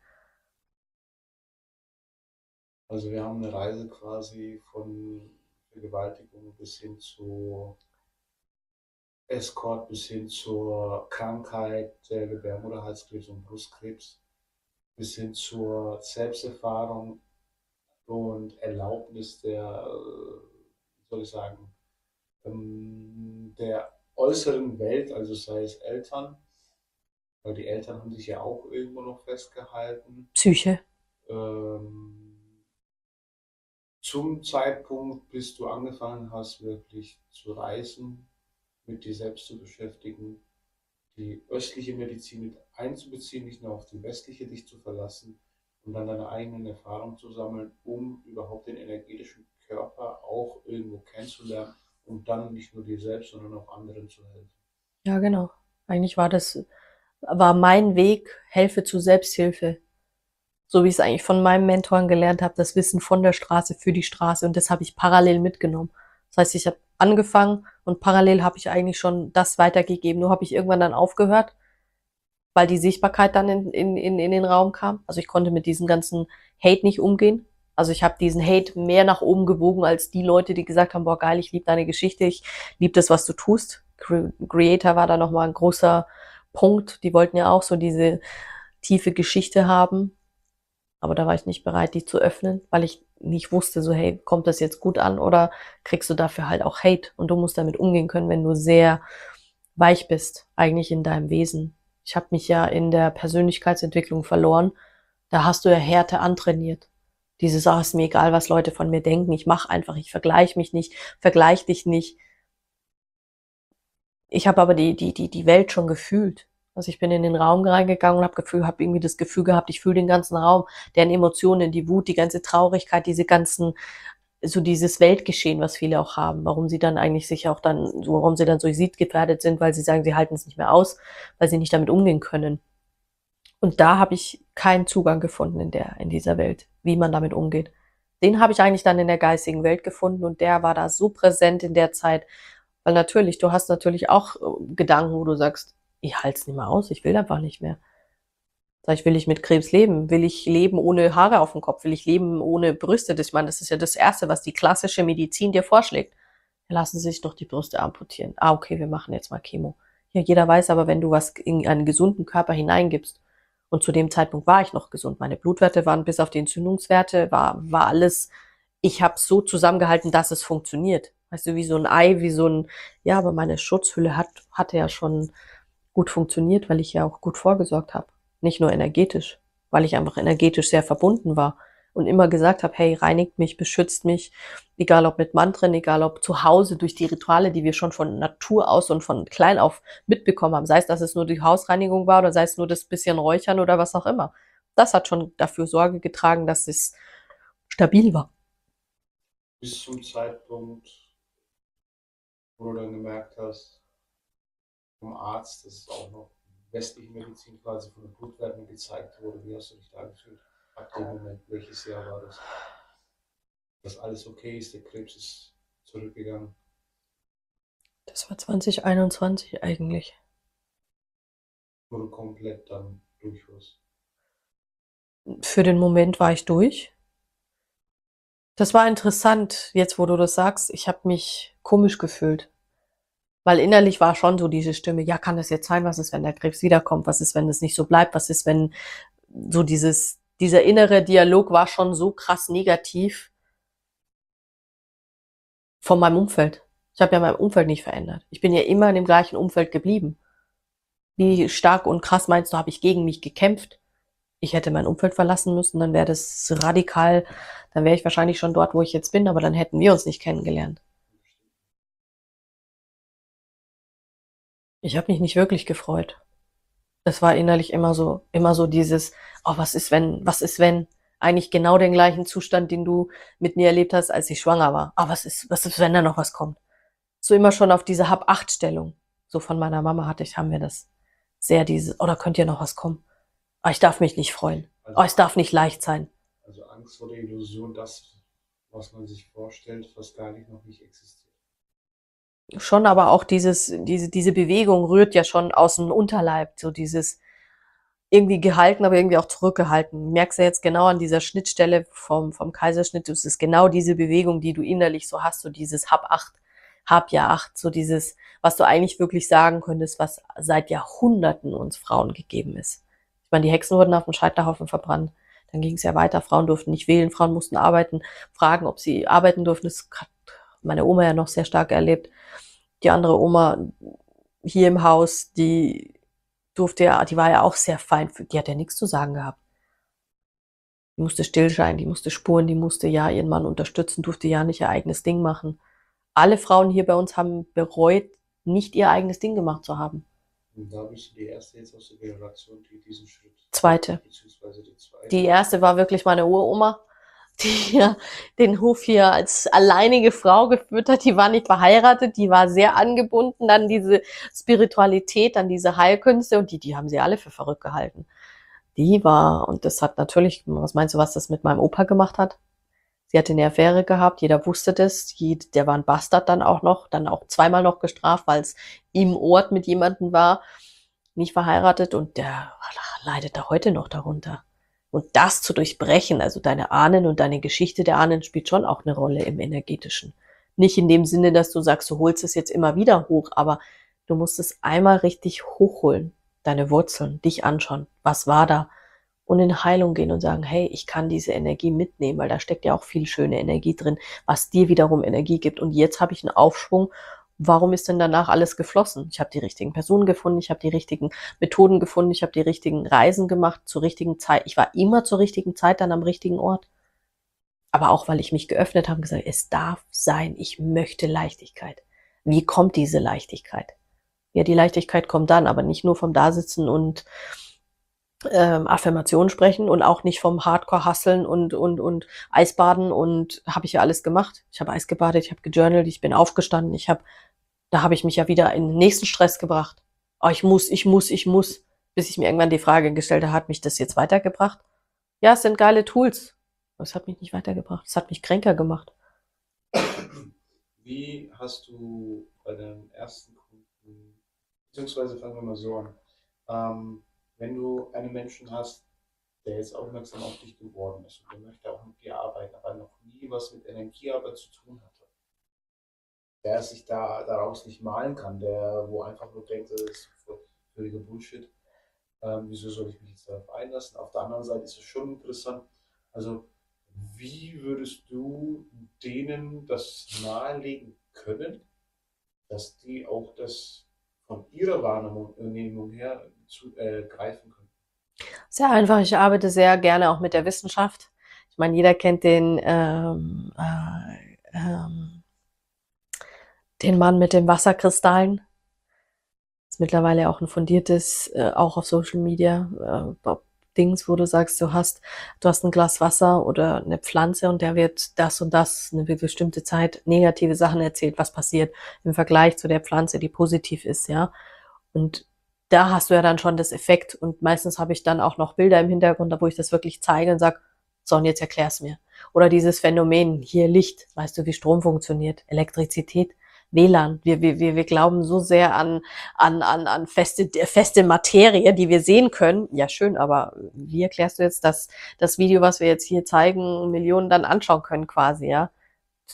Also wir haben eine Reise quasi von Vergewaltigung bis hin zu Escort, bis hin zur Krankheit der Gebärmutterhalskrebs und Brustkrebs, bis hin zur Selbsterfahrung und Erlaubnis der, wie soll ich sagen, der äußeren Welt, also sei es Eltern, weil die Eltern haben sich ja auch irgendwo noch festgehalten. Psyche. Zum Zeitpunkt, bis du angefangen hast, wirklich zu reisen, mit dir selbst zu beschäftigen, die östliche Medizin mit einzubeziehen, nicht nur auf die westliche dich zu verlassen und dann deine eigenen Erfahrungen zu sammeln, um überhaupt den energetischen Körper auch irgendwo kennenzulernen, um dann nicht nur dir selbst, sondern auch anderen zu helfen. Ja, genau. Eigentlich war mein Weg, helfe zur Selbsthilfe. So wie ich es eigentlich von meinem Mentoren gelernt habe, das Wissen von der Straße für die Straße. Und das habe ich parallel mitgenommen. Das heißt, ich habe angefangen und parallel habe ich eigentlich schon das weitergegeben. Nur habe ich irgendwann dann aufgehört, weil die Sichtbarkeit dann in den Raum kam. Also ich konnte mit diesem ganzen Hate nicht umgehen. Also ich habe diesen Hate mehr nach oben gewogen als die Leute, die gesagt haben, boah geil, ich liebe deine Geschichte, ich liebe das, was du tust. Creator war da nochmal ein großer Punkt. Die wollten ja auch so diese tiefe Geschichte haben. Aber da war ich nicht bereit, die zu öffnen, weil ich nicht wusste, so hey, kommt das jetzt gut an oder kriegst du dafür halt auch Hate? Und du musst damit umgehen können, wenn du sehr weich bist, eigentlich in deinem Wesen. Ich habe mich ja in der Persönlichkeitsentwicklung verloren. Da hast du ja Härte antrainiert. Dieses, ist mir egal, was Leute von mir denken. Ich mache einfach, ich vergleiche mich nicht, vergleiche dich nicht. Ich habe aber die Welt schon gefühlt. Also ich bin in den Raum reingegangen und habe irgendwie das Gefühl gehabt, ich fühle den ganzen Raum, deren Emotionen, die Wut, die ganze Traurigkeit, so dieses Weltgeschehen, was viele auch haben, warum sie dann eigentlich warum sie dann suizidgefährdet sind, weil sie sagen, sie halten es nicht mehr aus, weil sie nicht damit umgehen können. Und da habe ich keinen Zugang gefunden in dieser Welt, wie man damit umgeht. Den habe ich eigentlich dann in der geistigen Welt gefunden und der war da so präsent in der Zeit, weil natürlich, du hast natürlich auch Gedanken, wo du sagst, ich halte es nicht mehr aus, ich will einfach nicht mehr. Sag ich, will ich mit Krebs leben? Will ich leben ohne Haare auf dem Kopf? Will ich leben ohne Brüste? Ich meine, das ist ja das Erste, was die klassische Medizin dir vorschlägt. Ja, lassen Sie sich doch die Brüste amputieren. Ah, okay, wir machen jetzt mal Chemo. Ja, jeder weiß aber, wenn du was in einen gesunden Körper hineingibst, und zu dem Zeitpunkt war ich noch gesund, meine Blutwerte waren bis auf die Entzündungswerte, war alles, ich habe so zusammengehalten, dass es funktioniert. Weißt du, wie so ein Ei, ja, aber meine Schutzhülle hatte ja schon gut funktioniert, weil ich ja auch gut vorgesorgt habe. Nicht nur energetisch, weil ich einfach energetisch sehr verbunden war und immer gesagt habe, hey, reinigt mich, beschützt mich, egal ob mit Mantren, egal ob zu Hause durch die Rituale, die wir schon von Natur aus und von klein auf mitbekommen haben, sei es, dass es nur die Hausreinigung war oder sei es nur das bisschen Räuchern oder was auch immer. Das hat schon dafür Sorge getragen, dass es stabil war. Bis zum Zeitpunkt, wo du dann gemerkt hast, vom Arzt, dass es auch noch westliche Medizin quasi von den Blutwerten gezeigt wurde. Wie hast du dich da gefühlt? Ab dem Moment, welches Jahr war das? Dass alles okay ist, der Krebs ist zurückgegangen. Das war 2021 eigentlich. Wo du komplett dann durch warst. Für den Moment war ich durch. Das war interessant, jetzt wo du das sagst. Ich habe mich komisch gefühlt. Weil innerlich war schon so diese Stimme, ja, kann das jetzt sein? Was ist, wenn der Krebs wiederkommt? Was ist, wenn es nicht so bleibt? Was ist, wenn so dieses dieser innere Dialog war schon so krass negativ von meinem Umfeld. Ich habe ja mein Umfeld nicht verändert. Ich bin ja immer in dem gleichen Umfeld geblieben. Wie stark und krass meinst du, habe ich gegen mich gekämpft? Ich hätte mein Umfeld verlassen müssen, dann wäre das radikal, dann wäre ich wahrscheinlich schon dort, wo ich jetzt bin, aber dann hätten wir uns nicht kennengelernt. Ich habe mich nicht wirklich gefreut. Es war innerlich immer so dieses, oh, was ist wenn? Eigentlich genau den gleichen Zustand, den du mit mir erlebt hast, als ich schwanger war. Ah, was ist, wenn da noch was kommt? So immer schon auf diese Hab-Acht-Stellung. So von meiner Mama haben wir das sehr dieses, oh, da könnte ja noch was kommen. Oh, ich darf mich nicht freuen. Oh, es darf nicht leicht sein. Also Angst vor der Illusion, das, was man sich vorstellt, was gar nicht noch nicht existiert. Schon, aber auch diese Bewegung rührt ja schon aus dem Unterleib, so dieses irgendwie gehalten, aber irgendwie auch zurückgehalten. Du merkst ja jetzt genau an dieser Schnittstelle vom Kaiserschnitt, es ist genau diese Bewegung, die du innerlich so hast, so dieses Hab acht, Hab ja acht, so dieses, was du eigentlich wirklich sagen könntest, was seit Jahrhunderten uns Frauen gegeben ist. Ich meine, die Hexen wurden auf dem Scheiterhaufen verbrannt. Dann ging es ja weiter, Frauen durften nicht wählen, Frauen mussten arbeiten, fragen, ob sie arbeiten durften. Das hat meine Oma ja noch sehr stark erlebt. Die andere Oma hier im Haus, die war ja auch sehr fein, die hat ja nichts zu sagen gehabt. Die musste still sein, die musste spuren, die musste ja ihren Mann unterstützen, durfte ja nicht ihr eigenes Ding machen. Alle Frauen hier bei uns haben bereut, nicht ihr eigenes Ding gemacht zu haben. Und da bist du die erste jetzt aus der Generation, die diesen Schritt. Zweite. Beziehungsweise die zweite. Die erste war wirklich meine Uroma, die ja den Hof hier als alleinige Frau geführt hat. Die war nicht verheiratet, die war sehr angebunden an diese Spiritualität, an diese Heilkünste und die haben sie alle für verrückt gehalten. Und das hat natürlich, was meinst du, was das mit meinem Opa gemacht hat? Sie hatte eine Affäre gehabt, jeder wusste das, der war ein Bastard dann auch zweimal noch gestraft, weil es im Ort mit jemandem war, nicht verheiratet und der leidet da heute noch darunter. Und das zu durchbrechen, also deine Ahnen und deine Geschichte der Ahnen spielt schon auch eine Rolle im Energetischen. Nicht in dem Sinne, dass du sagst, du holst es jetzt immer wieder hoch, aber du musst es einmal richtig hochholen, deine Wurzeln, dich anschauen, was war da? Und in Heilung gehen und sagen, hey, ich kann diese Energie mitnehmen, weil da steckt ja auch viel schöne Energie drin, was dir wiederum Energie gibt. Und jetzt habe ich einen Aufschwung. Warum ist denn danach alles geflossen? Ich habe die richtigen Personen gefunden, ich habe die richtigen Methoden gefunden, ich habe die richtigen Reisen gemacht zur richtigen Zeit. Ich war immer zur richtigen Zeit dann am richtigen Ort. Aber auch, weil ich mich geöffnet habe und gesagt, es darf sein, ich möchte Leichtigkeit. Wie kommt diese Leichtigkeit? Ja, die Leichtigkeit kommt dann, aber nicht nur vom Dasitzen und Affirmationen sprechen und auch nicht vom Hardcore-Hasseln und Eisbaden und habe ich ja alles gemacht. Ich habe Eis gebadet, ich habe gejournalt, ich bin aufgestanden, da habe ich mich ja wieder in den nächsten Stress gebracht. Oh, ich muss, bis ich mir irgendwann die Frage gestellt habe, hat mich das jetzt weitergebracht? Ja, es sind geile Tools. Aber es hat mich nicht weitergebracht. Es hat mich kränker gemacht. Wie hast du bei deinem ersten Kunden, beziehungsweise fangen wir mal so an, wenn du einen Menschen hast, der jetzt aufmerksam auf dich geworden ist und der möchte auch mit dir arbeiten, aber noch nie was mit Energiearbeit zu tun hatte, der sich daraus nicht malen kann, wo einfach nur denkt, das ist völliger Bullshit, wieso soll ich mich jetzt darauf einlassen? Auf der anderen Seite ist es schon interessant, also wie würdest du denen das nahelegen können, dass die auch das von ihrer Wahrnehmung her greifen können? Sehr einfach. Ich arbeite sehr gerne auch mit der Wissenschaft. Ich meine, jeder kennt den Mann mit den Wasserkristallen. Ist mittlerweile auch ein fundiertes, auch auf Social Media, Dings, wo du sagst, du hast ein Glas Wasser oder eine Pflanze und der wird das und das eine bestimmte Zeit negative Sachen erzählt, was passiert im Vergleich zu der Pflanze, die positiv ist, ja. Und da hast du ja dann schon das Effekt und meistens habe ich dann auch noch Bilder im Hintergrund, wo ich das wirklich zeige und sage, so und jetzt erklär's mir. Oder dieses Phänomen, hier Licht, weißt du, wie Strom funktioniert, Elektrizität, WLAN. Wir glauben so sehr an feste Materie, die wir sehen können. Ja, schön, aber wie erklärst du jetzt, dass das Video, was wir jetzt hier zeigen, Millionen dann anschauen können quasi, ja?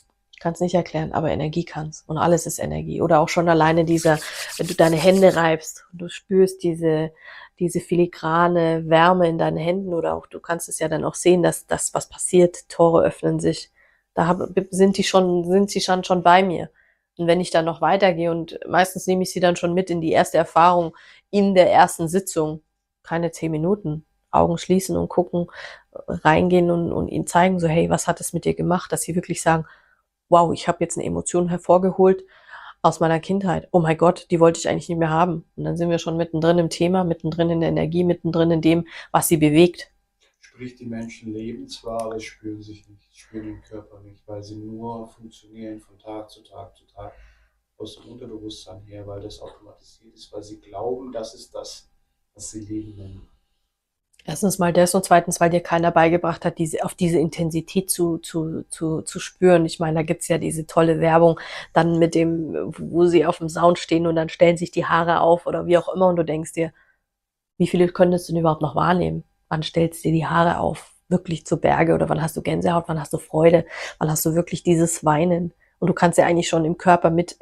kann es nicht erklären, aber Energie kann's. Und alles ist Energie. Oder auch schon alleine wenn du deine Hände reibst und du spürst diese filigrane Wärme in deinen Händen, oder auch, du kannst es ja dann auch sehen, dass das, was passiert, Tore öffnen sich. Sind sie schon bei mir. Und wenn ich dann noch weitergehe, und meistens nehme ich sie dann schon mit in die erste Erfahrung in der ersten Sitzung, keine 10 Minuten, Augen schließen und gucken, reingehen und ihnen zeigen, so, hey, was hat es mit dir gemacht, dass sie wirklich sagen, wow, ich habe jetzt eine Emotion hervorgeholt aus meiner Kindheit. Oh mein Gott, die wollte ich eigentlich nicht mehr haben. Und dann sind wir schon mittendrin im Thema, mittendrin in der Energie, mittendrin in dem, was sie bewegt. Sprich, die Menschen leben zwar, aber spüren sich nicht, spüren den Körper nicht, weil sie nur funktionieren von Tag zu Tag zu Tag aus dem Unterbewusstsein her, weil das automatisiert ist, weil sie glauben, das ist das, was sie Leben nennen. Erstens mal das und zweitens, weil dir keiner beigebracht hat, auf diese Intensität zu spüren. Ich meine, da gibt's ja diese tolle Werbung dann mit dem, wo sie auf dem Sound stehen und dann stellen sich die Haare auf oder wie auch immer, und du denkst dir, wie viele könntest du denn überhaupt noch wahrnehmen? Wann stellst du dir die Haare auf? Wirklich zu Berge? Oder wann hast du Gänsehaut? Wann hast du Freude? Wann hast du wirklich dieses Weinen? Und du kannst ja eigentlich schon im Körper mit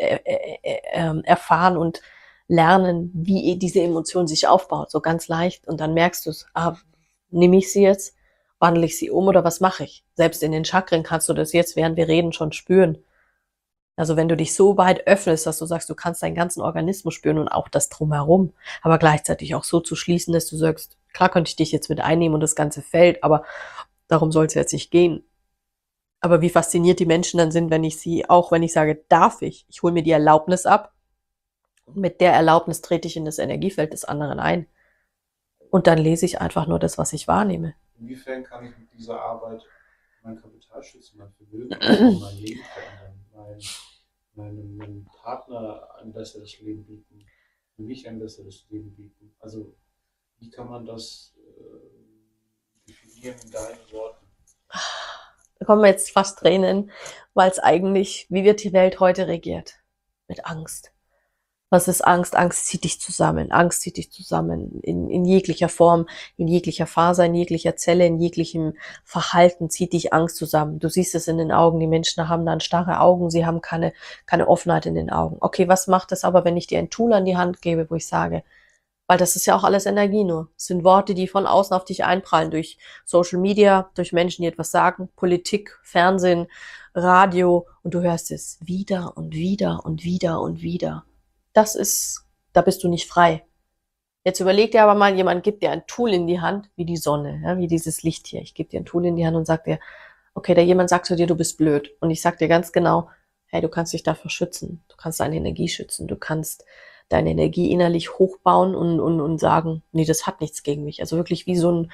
erfahren und lernen, wie diese Emotion sich aufbaut, so ganz leicht. Und dann merkst du es, nehme ich sie jetzt, wandle ich sie um oder was mache ich? Selbst in den Chakren kannst du das jetzt, während wir reden, schon spüren. Also wenn du dich so weit öffnest, dass du sagst, du kannst deinen ganzen Organismus spüren und auch das Drumherum, aber gleichzeitig auch so zu schließen, dass du sagst, klar könnte ich dich jetzt mit einnehmen und das ganze Feld, aber darum soll es jetzt nicht gehen. Aber wie fasziniert die Menschen dann sind, wenn ich sage, darf ich hole mir die Erlaubnis ab, und mit der Erlaubnis trete ich in das Energiefeld des anderen ein. Und dann lese ich einfach nur das, was ich wahrnehme. Inwiefern kann ich mit dieser Arbeit mein Kapital schützen, mein Vermögen aufbauen, mein Leben verändern, meinem Partner ein besseres Leben bieten, für mich ein besseres Leben bieten? Also wie kann man das definieren in deinen Worten? Da kommen wir jetzt fast Tränen, weil es eigentlich, wie wird die Welt heute regiert? Mit Angst. Was ist Angst? Angst zieht dich zusammen. Angst zieht dich zusammen in jeglicher Form, in jeglicher Faser, in jeglicher Zelle, in jeglichem Verhalten zieht dich Angst zusammen. Du siehst es in den Augen. Die Menschen haben dann starre Augen. Sie haben keine Offenheit in den Augen. Okay, was macht es aber, wenn ich dir ein Tool an die Hand gebe, wo ich sage, weil das ist ja auch alles Energie nur. Es sind Worte, die von außen auf dich einprallen, durch Social Media, durch Menschen, die etwas sagen, Politik, Fernsehen, Radio, und du hörst es wieder und wieder und wieder und wieder. Da bist du nicht frei. Jetzt überleg dir aber mal, jemand gibt dir ein Tool in die Hand, wie die Sonne, ja, wie dieses Licht hier. Ich gebe dir ein Tool in die Hand und sag dir, okay, jemand sagt zu dir, du bist blöd. Und ich sag dir ganz genau, hey, du kannst dich davor schützen. Du kannst deine Energie schützen. Du kannst deine Energie innerlich hochbauen und sagen, nee, das hat nichts gegen mich. Also wirklich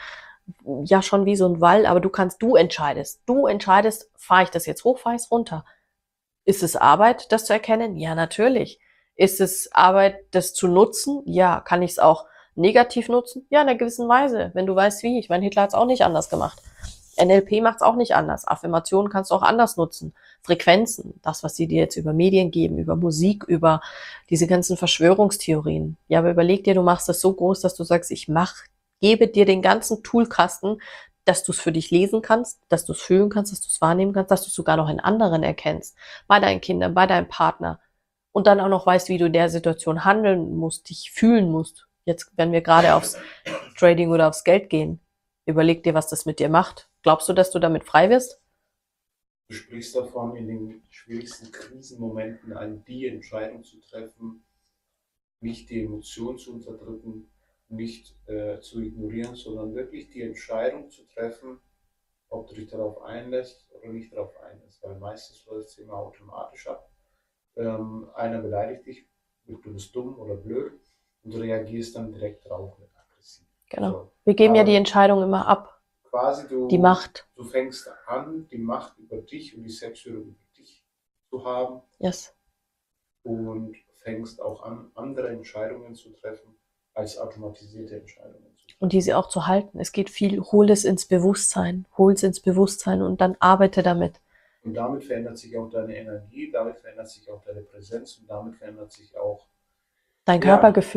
schon wie so ein Wall, aber du entscheidest. Du entscheidest, fahre ich das jetzt hoch, fahre ich es runter. Ist es Arbeit, das zu erkennen? Ja, natürlich. Ist es Arbeit, das zu nutzen? Ja. Kann ich es auch negativ nutzen? Ja, in einer gewissen Weise, wenn du weißt wie. Ich meine, Hitler hat es auch nicht anders gemacht. NLP macht es auch nicht anders. Affirmationen kannst du auch anders nutzen. Frequenzen, das, was sie dir jetzt über Medien geben, über Musik, über diese ganzen Verschwörungstheorien. Ja, aber überleg dir, du machst das so groß, dass du sagst, gebe dir den ganzen Toolkasten, dass du es für dich lesen kannst, dass du es fühlen kannst, dass du es wahrnehmen kannst, dass du es sogar noch in anderen erkennst, bei deinen Kindern, bei deinem Partner, und dann auch noch weißt, wie du in der Situation handeln musst, dich fühlen musst. Jetzt, wenn wir gerade aufs Trading oder aufs Geld gehen, überleg dir, was das mit dir macht. Glaubst du, dass du damit frei wirst? Du sprichst davon, in den schwierigsten Krisenmomenten die Entscheidung zu treffen, nicht die Emotionen zu unterdrücken, nicht zu ignorieren, sondern wirklich die Entscheidung zu treffen, ob du dich darauf einlässt oder nicht darauf einlässt. Weil meistens läuft es immer automatisch ab. Einer beleidigt dich, du bist dumm oder blöd, und du reagierst dann direkt drauf mit aggressiv. Genau. So. Wir geben ja die Entscheidung immer ab. Quasi die Macht. Du fängst an, die Macht über dich und die Selbstführung über dich zu haben. Yes. Und fängst auch an, andere Entscheidungen zu treffen, als automatisierte Entscheidungen zu treffen. Und diese auch zu halten. Es geht viel, hol es ins Bewusstsein und dann arbeite damit. Und damit verändert sich auch deine Energie, damit verändert sich auch deine Präsenz und damit verändert sich auch dein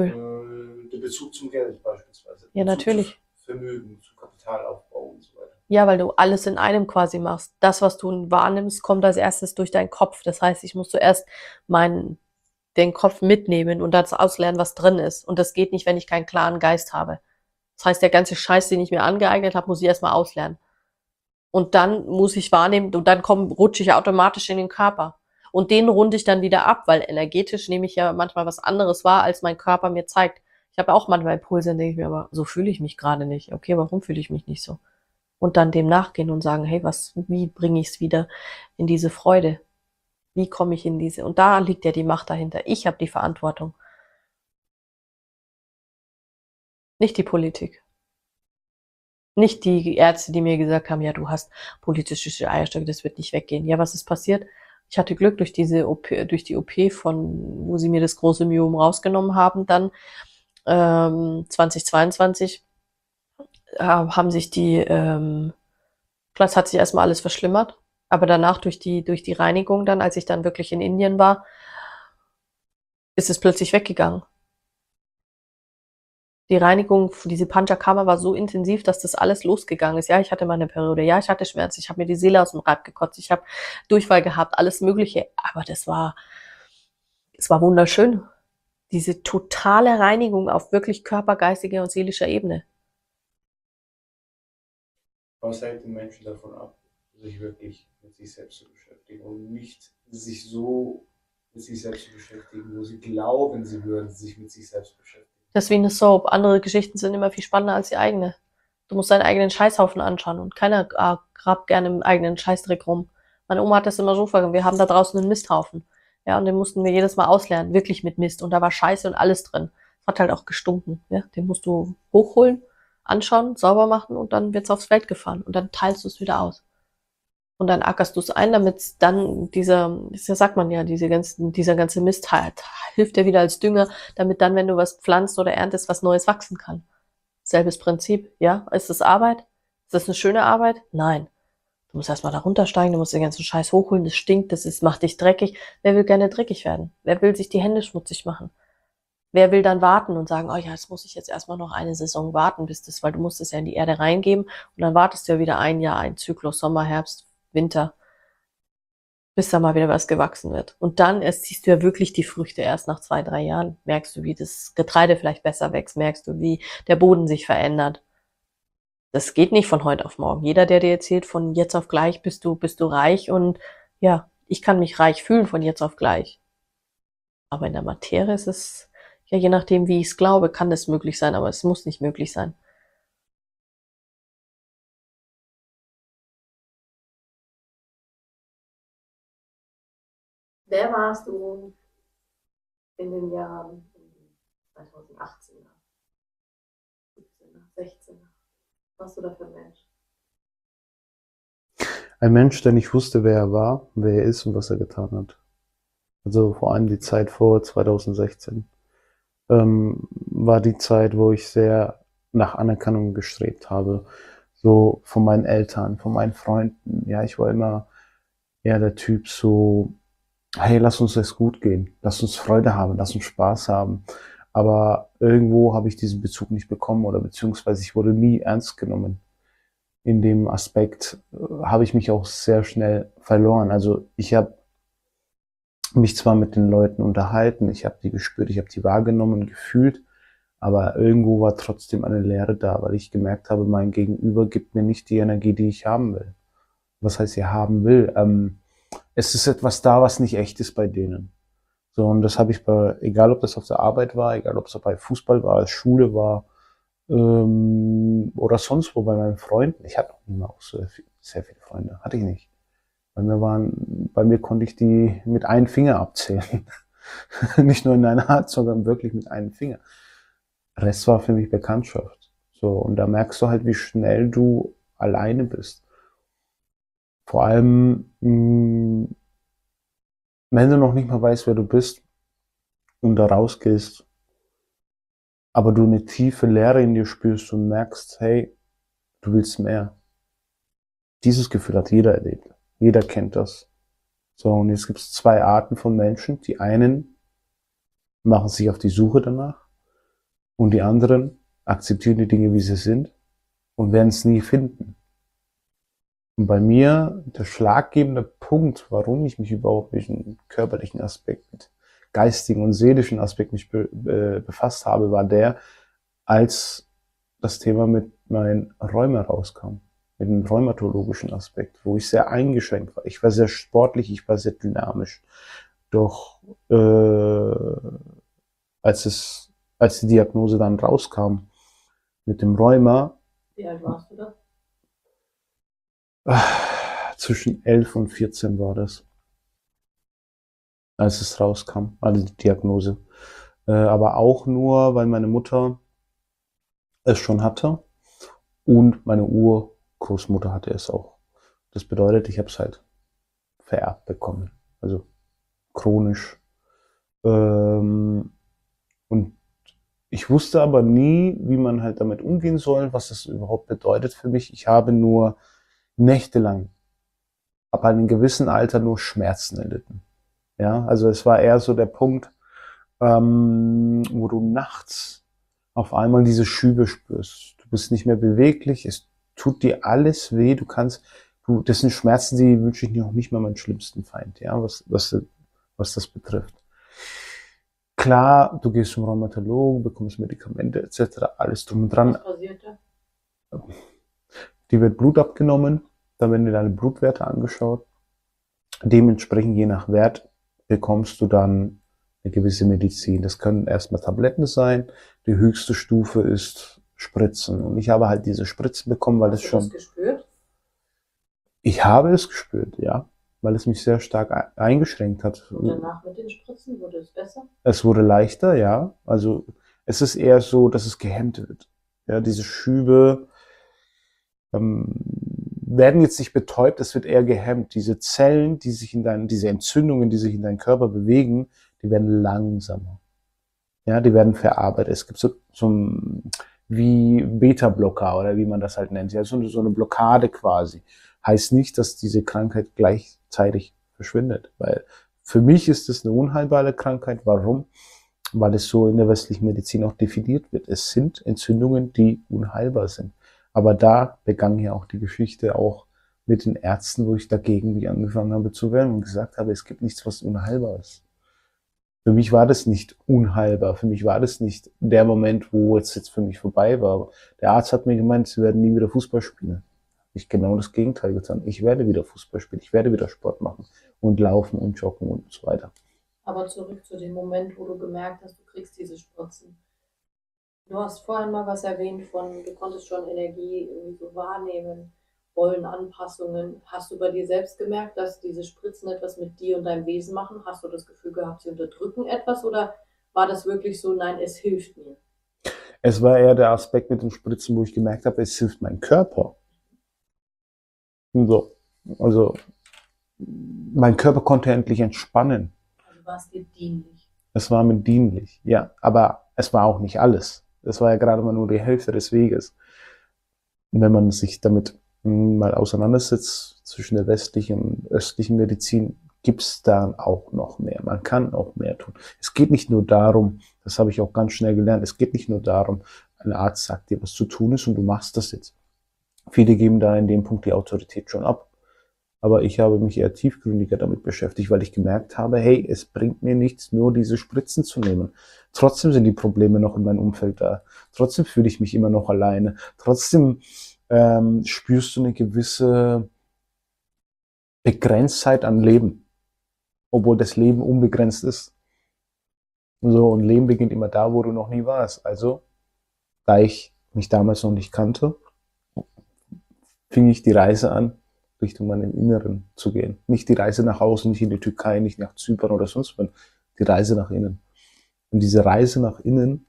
Körpergefühl. Der Bezug zum Geld beispielsweise. Ja, natürlich. Zu Vermögen, zu Kapitalaufbau und so weiter. Ja, weil du alles in einem quasi machst. Das, was du wahrnimmst, kommt als erstes durch deinen Kopf. Das heißt, ich muss zuerst den Kopf mitnehmen und das auslernen, was drin ist. Und das geht nicht, wenn ich keinen klaren Geist habe. Das heißt, der ganze Scheiß, den ich mir angeeignet habe, muss ich erstmal auslernen. Und dann muss ich wahrnehmen und dann rutsche ich automatisch in den Körper. Und den runde ich dann wieder ab, weil energetisch nehme ich ja manchmal was anderes wahr, als mein Körper mir zeigt. Ich habe auch manchmal Impulse, dann denke ich mir, aber so fühle ich mich gerade nicht. Okay, warum fühle ich mich nicht so? Und dann dem nachgehen und sagen, hey, wie bringe ich es wieder in diese Freude? Wie komme ich in diese? Und da liegt ja die Macht dahinter. Ich habe die Verantwortung, nicht die Politik. Nicht die Ärzte, die mir gesagt haben, ja, du hast politische Eierstöcke, das wird nicht weggehen. Ja, was ist passiert? Ich hatte Glück durch die OP wo sie mir das große Myom rausgenommen haben, dann 2022 haben sich hat sich erstmal alles verschlimmert, aber danach durch die Reinigung dann, als ich dann wirklich in Indien war, ist es plötzlich weggegangen. Die Reinigung, diese Panchakarma war so intensiv, dass das alles losgegangen ist. Ja, ich hatte meine Periode, ja, ich hatte Schmerzen, ich habe mir die Seele aus dem Leib gekotzt, ich habe Durchfall gehabt, alles Mögliche, aber es war wunderschön. Diese totale Reinigung auf wirklich körpergeistiger und seelischer Ebene. Was hält den Menschen davon ab, sich wirklich mit sich selbst zu beschäftigen und nicht sich so mit sich selbst zu beschäftigen, wo sie glauben, sie würden sich mit sich selbst beschäftigen? Das ist wie eine Soap. Andere Geschichten sind immer viel spannender als die eigene. Du musst deinen eigenen Scheißhaufen anschauen und keiner grabt gerne im eigenen Scheißdreck rum. Meine Oma hat das immer so vergangen. Wir haben da draußen einen Misthaufen. Ja, und den mussten wir jedes Mal auslernen. Wirklich mit Mist. Und da war Scheiße und alles drin. Hat halt auch gestunken. Ja, den musst du hochholen, anschauen, sauber machen und dann wird's aufs Feld gefahren. Und dann teilst du es wieder aus. Und dann ackerst du es ein, damit dann das sagt man ja, dieser ganze Mist halt, hilft dir wieder als Dünger, damit dann, wenn du was pflanzt oder erntest, was Neues wachsen kann. Selbes Prinzip, ja? Ist das Arbeit? Ist das eine schöne Arbeit? Nein. Du musst erstmal da runtersteigen, du musst den ganzen Scheiß hochholen, das stinkt, macht dich dreckig. Wer will gerne dreckig werden? Wer will sich die Hände schmutzig machen? Wer will dann warten und sagen, oh ja, das muss ich jetzt erstmal noch eine Saison warten, weil du musst es ja in die Erde reingeben und dann wartest du ja wieder ein Jahr, ein Zyklus, Sommer, Herbst, Winter, bis da mal wieder was gewachsen wird. Und dann erst siehst du ja wirklich die Früchte erst nach 2, 3 Jahren. Merkst du, wie das Getreide vielleicht besser wächst, merkst du, wie der Boden sich verändert. Das geht nicht von heute auf morgen. Jeder, der dir erzählt, von jetzt auf gleich bist du reich und ja, ich kann mich reich fühlen von jetzt auf gleich. Aber in der Materie ist es, ja, je nachdem, wie ich es glaube, kann das möglich sein, aber es muss nicht möglich sein. Wer warst du in den Jahren 2018er, 17er, 16er? Was warst du da für ein Mensch? Ein Mensch, der nicht wusste, wer er war, wer er ist und was er getan hat. Also vor allem die Zeit vor 2016 war die Zeit, wo ich sehr nach Anerkennung gestrebt habe. So von meinen Eltern, von meinen Freunden. Ja, ich war immer eher der Typ so, hey, lass uns es gut gehen, lass uns Freude haben, lass uns Spaß haben. Aber irgendwo habe ich diesen Bezug nicht bekommen oder beziehungsweise ich wurde nie ernst genommen. In dem Aspekt habe ich mich auch sehr schnell verloren. Also ich habe mich zwar mit den Leuten unterhalten, ich habe die gespürt, ich habe die wahrgenommen, gefühlt, aber irgendwo war trotzdem eine Leere da, weil ich gemerkt habe, mein Gegenüber gibt mir nicht die Energie, die ich haben will. Was heißt, ihr haben will? Es ist etwas da, was nicht echt ist bei denen. So, und das habe ich egal ob das auf der Arbeit war, egal ob es bei Fußball war, Schule war, oder sonst wo bei meinen Freunden. Ich hatte auch immer auch sehr viele Freunde. Hatte ich nicht. Bei mir konnte ich die mit einem Finger abzählen. Nicht nur in einer Hand, sondern wirklich mit einem Finger. Rest war für mich Bekanntschaft. So, und da merkst du halt, wie schnell du alleine bist. Vor allem, wenn du noch nicht mal weißt, wer du bist und da rausgehst, aber du eine tiefe Leere in dir spürst und merkst, hey, du willst mehr. Dieses Gefühl hat jeder erlebt. Jeder kennt das. So, und jetzt gibt es 2 Arten von Menschen. Die einen machen sich auf die Suche danach und die anderen akzeptieren die Dinge, wie sie sind und werden es nie finden. Und bei mir der schlaggebende Punkt, warum ich mich überhaupt mit dem körperlichen Aspekt, mit geistigen und seelischen Aspekt mich befasst habe, war der, als das Thema mit meinem Rheuma rauskam, mit dem rheumatologischen Aspekt, wo ich sehr eingeschränkt war. Ich war sehr sportlich, ich war sehr dynamisch. Doch als die Diagnose dann rauskam mit dem Rheuma, Wie alt warst du da? zwischen 11 und 14 war das, als es rauskam, also die Diagnose. Aber auch nur, weil meine Mutter es schon hatte und meine Urgroßmutter hatte es auch. Das bedeutet, ich habe es halt vererbt bekommen, also chronisch. Und ich wusste aber nie, wie man halt damit umgehen soll, was das überhaupt bedeutet für mich. Ich habe nur nächtelang, ab einem gewissen Alter, nur Schmerzen erlitten. Ja, also es war eher so der Punkt, wo du nachts auf einmal diese Schübe spürst. Du bist nicht mehr beweglich, es tut dir alles weh, das sind Schmerzen, die wünsche ich noch nicht mal meinen schlimmsten Feind, ja, was das betrifft. Klar, du gehst zum Rheumatologen, bekommst Medikamente etc., alles drum und dran. Was passierte? Die wird Blut abgenommen, dann werden dir deine Blutwerte angeschaut. Dementsprechend, je nach Wert, bekommst du dann eine gewisse Medizin. Das können erstmal Tabletten sein. Die höchste Stufe ist Spritzen. Und ich habe halt diese Spritzen bekommen, weil es schon... Hast du das gespürt? Ich habe es gespürt, ja, weil es mich sehr stark eingeschränkt hat. Und danach mit den Spritzen wurde es besser? Es wurde leichter, ja. Also es ist eher so, dass es gehemmt wird. Ja, diese Schübe werden jetzt nicht betäubt, es wird eher gehemmt. Diese Zellen, diese Entzündungen, die sich in deinen Körper bewegen, die werden langsamer. Ja, die werden verarbeitet. Es gibt so wie Beta-Blocker oder wie man das halt nennt. Ja, so eine Blockade quasi. Heißt nicht, dass diese Krankheit gleichzeitig verschwindet. Weil für mich ist es eine unheilbare Krankheit. Warum? Weil es so in der westlichen Medizin auch definiert wird. Es sind Entzündungen, die unheilbar sind. Aber da begann ja auch die Geschichte auch mit den Ärzten, wo ich dagegen mich angefangen habe zu wehren und gesagt habe, es gibt nichts, was unheilbar ist. Für mich war das nicht unheilbar. Für mich war das nicht der Moment, wo es jetzt für mich vorbei war. Der Arzt hat mir gemeint, sie werden nie wieder Fußball spielen. Ich genau das Gegenteil getan. Ich werde wieder Fußball spielen. Ich werde wieder Sport machen und laufen und joggen und so weiter. Aber zurück zu dem Moment, wo du gemerkt hast, du kriegst diese Spritzen. Du hast vorhin mal was erwähnt von, du konntest schon Energie irgendwie so wahrnehmen, Rollenanpassungen. Hast du bei dir selbst gemerkt, dass diese Spritzen etwas mit dir und deinem Wesen machen? Hast du das Gefühl gehabt, sie unterdrücken etwas oder war das wirklich so, nein, es hilft mir? Es war eher der Aspekt mit den Spritzen, wo ich gemerkt habe, es hilft meinem Körper. So. Also mein Körper konnte endlich entspannen. Also war es dir dienlich? Es war mir dienlich, ja. Aber es war auch nicht alles. Es war ja gerade mal nur die Hälfte des Weges. Und wenn man sich damit mal auseinandersetzt, zwischen der westlichen und östlichen Medizin, gibt's da auch noch mehr. Man kann auch mehr tun. Es geht nicht nur darum, das habe ich auch ganz schnell gelernt, es geht nicht nur darum, ein Arzt sagt dir, was zu tun ist und du machst das jetzt. Viele geben da in dem Punkt die Autorität schon ab. Aber ich habe mich eher tiefgründiger damit beschäftigt, weil ich gemerkt habe, hey, es bringt mir nichts, nur diese Spritzen zu nehmen. Trotzdem sind die Probleme noch in meinem Umfeld da. Trotzdem fühle ich mich immer noch alleine. Trotzdem spürst du eine gewisse Begrenztheit an Leben, obwohl das Leben unbegrenzt ist. So, und Leben beginnt immer da, wo du noch nie warst. Also, da ich mich damals noch nicht kannte, fing ich die Reise an, Richtung meinem Inneren zu gehen. Nicht die Reise nach außen, nicht in die Türkei, nicht nach Zypern oder sonst wo, die Reise nach innen. Und diese Reise nach innen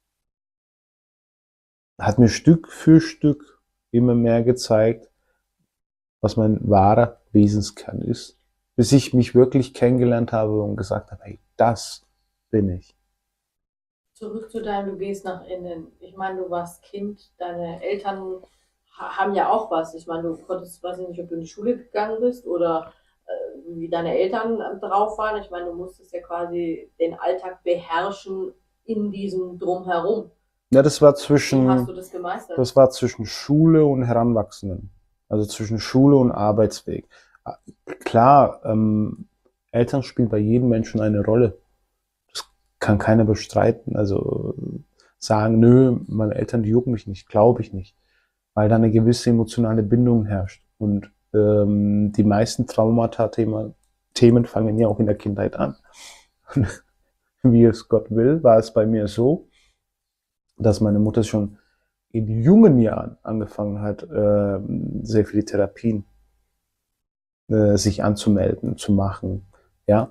hat mir Stück für Stück immer mehr gezeigt, was mein wahrer Wesenskern ist, bis ich mich wirklich kennengelernt habe und gesagt habe, hey, das bin ich. Zurück zu deinem, du gehst nach innen. Ich meine, du warst Kind, deine Eltern haben ja auch was. Ich meine, du konntest, weiß ich nicht, ob du in die Schule gegangen bist oder wie deine Eltern drauf waren. Ich meine, du musstest ja quasi den Alltag beherrschen in diesem Drumherum. Ja, Wie hast du das gemeistert? das war zwischen Schule und Heranwachsenden. Also zwischen Schule und Arbeitsweg. Klar, Eltern spielen bei jedem Menschen eine Rolle. Das kann keiner bestreiten. Also sagen, nö, meine Eltern, die jucken mich nicht, glaube ich nicht. Weil da eine gewisse emotionale Bindung herrscht. Und die meisten Traumata-Themen fangen ja auch in der Kindheit an. Wie es Gott will, war es bei mir so, dass meine Mutter schon in jungen Jahren angefangen hat, sehr viele Therapien sich anzumelden, zu machen. Ja,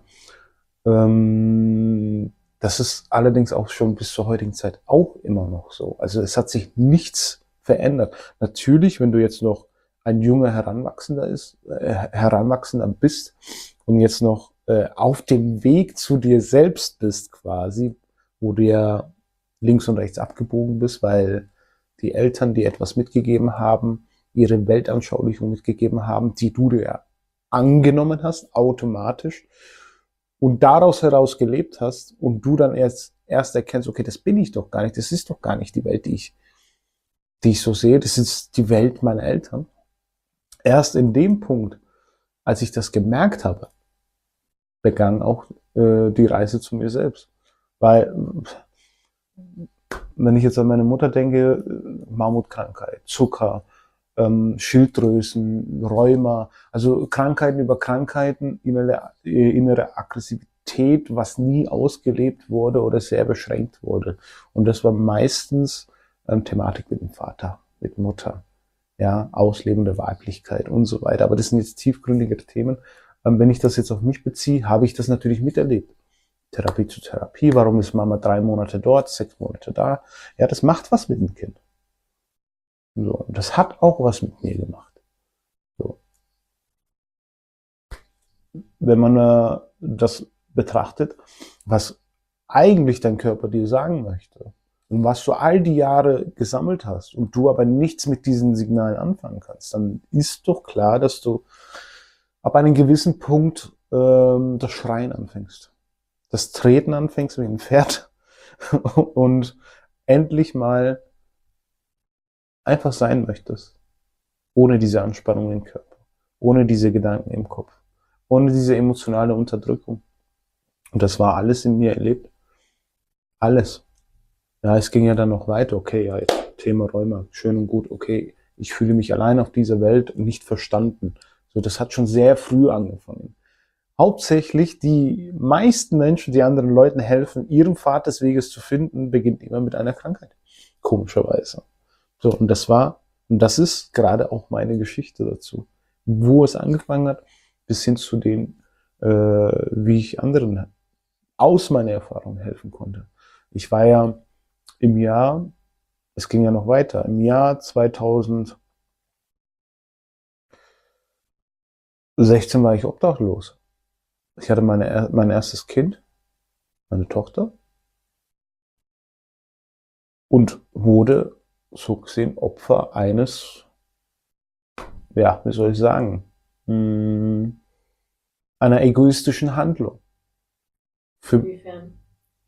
das ist allerdings auch schon bis zur heutigen Zeit auch immer noch so. Also es hat sich nichts verändert. Natürlich, wenn du jetzt noch ein junger Heranwachsender bist und jetzt noch auf dem Weg zu dir selbst bist quasi, wo du ja links und rechts abgebogen bist, weil die Eltern dir etwas mitgegeben haben, ihre Weltanschaulichung mitgegeben haben, die du dir angenommen hast, automatisch, und daraus heraus gelebt hast und du dann erst erkennst, okay, das bin ich doch gar nicht, das ist doch gar nicht die Welt, die ich so sehe, das ist die Welt meiner Eltern. Erst in dem Punkt, als ich das gemerkt habe, begann auch die Reise zu mir selbst. Weil, wenn ich jetzt an meine Mutter denke, Mammutkrankheit, Zucker, Schilddrüsen, Rheuma, also Krankheiten über Krankheiten, innere Aggressivität, was nie ausgelebt wurde oder sehr beschränkt wurde. Und das war meistens Thematik mit dem Vater, mit Mutter, ja, auslebende Weiblichkeit und so weiter. Aber das sind jetzt tiefgründige Themen. Wenn ich das jetzt auf mich beziehe, habe ich das natürlich miterlebt. Therapie zu Therapie, warum ist Mama 3 Monate dort, 6 Monate da? Ja, das macht was mit dem Kind. So, und das hat auch was mit mir gemacht. So. Wenn man das betrachtet, was eigentlich dein Körper dir sagen möchte und was du all die Jahre gesammelt hast und du aber nichts mit diesen Signalen anfangen kannst, dann ist doch klar, dass du ab einem gewissen Punkt das Schreien anfängst. Das Treten anfängst wie ein Pferd und endlich mal einfach sein möchtest, ohne diese Anspannung im Körper, ohne diese Gedanken im Kopf, ohne diese emotionale Unterdrückung. Und das war alles in mir erlebt. Alles. Ja, es ging ja dann noch weiter. Okay, ja, jetzt Thema Rheuma, schön und gut. Okay, ich fühle mich allein auf dieser Welt, nicht verstanden. So, das hat schon sehr früh angefangen. Hauptsächlich die meisten Menschen, die anderen Leuten helfen, ihren Pfad des Weges zu finden, beginnt immer mit einer Krankheit. Komischerweise. So, und das ist gerade auch meine Geschichte dazu. Wo es angefangen hat, bis hin zu den, wie ich anderen aus meiner Erfahrung helfen konnte. Ich war ja es ging ja noch weiter, im Jahr 2016 war ich obdachlos. Ich hatte mein erstes Kind, meine Tochter, und wurde so gesehen Opfer eines, ja, wie soll ich sagen, einer egoistischen Handlung. Inwiefern?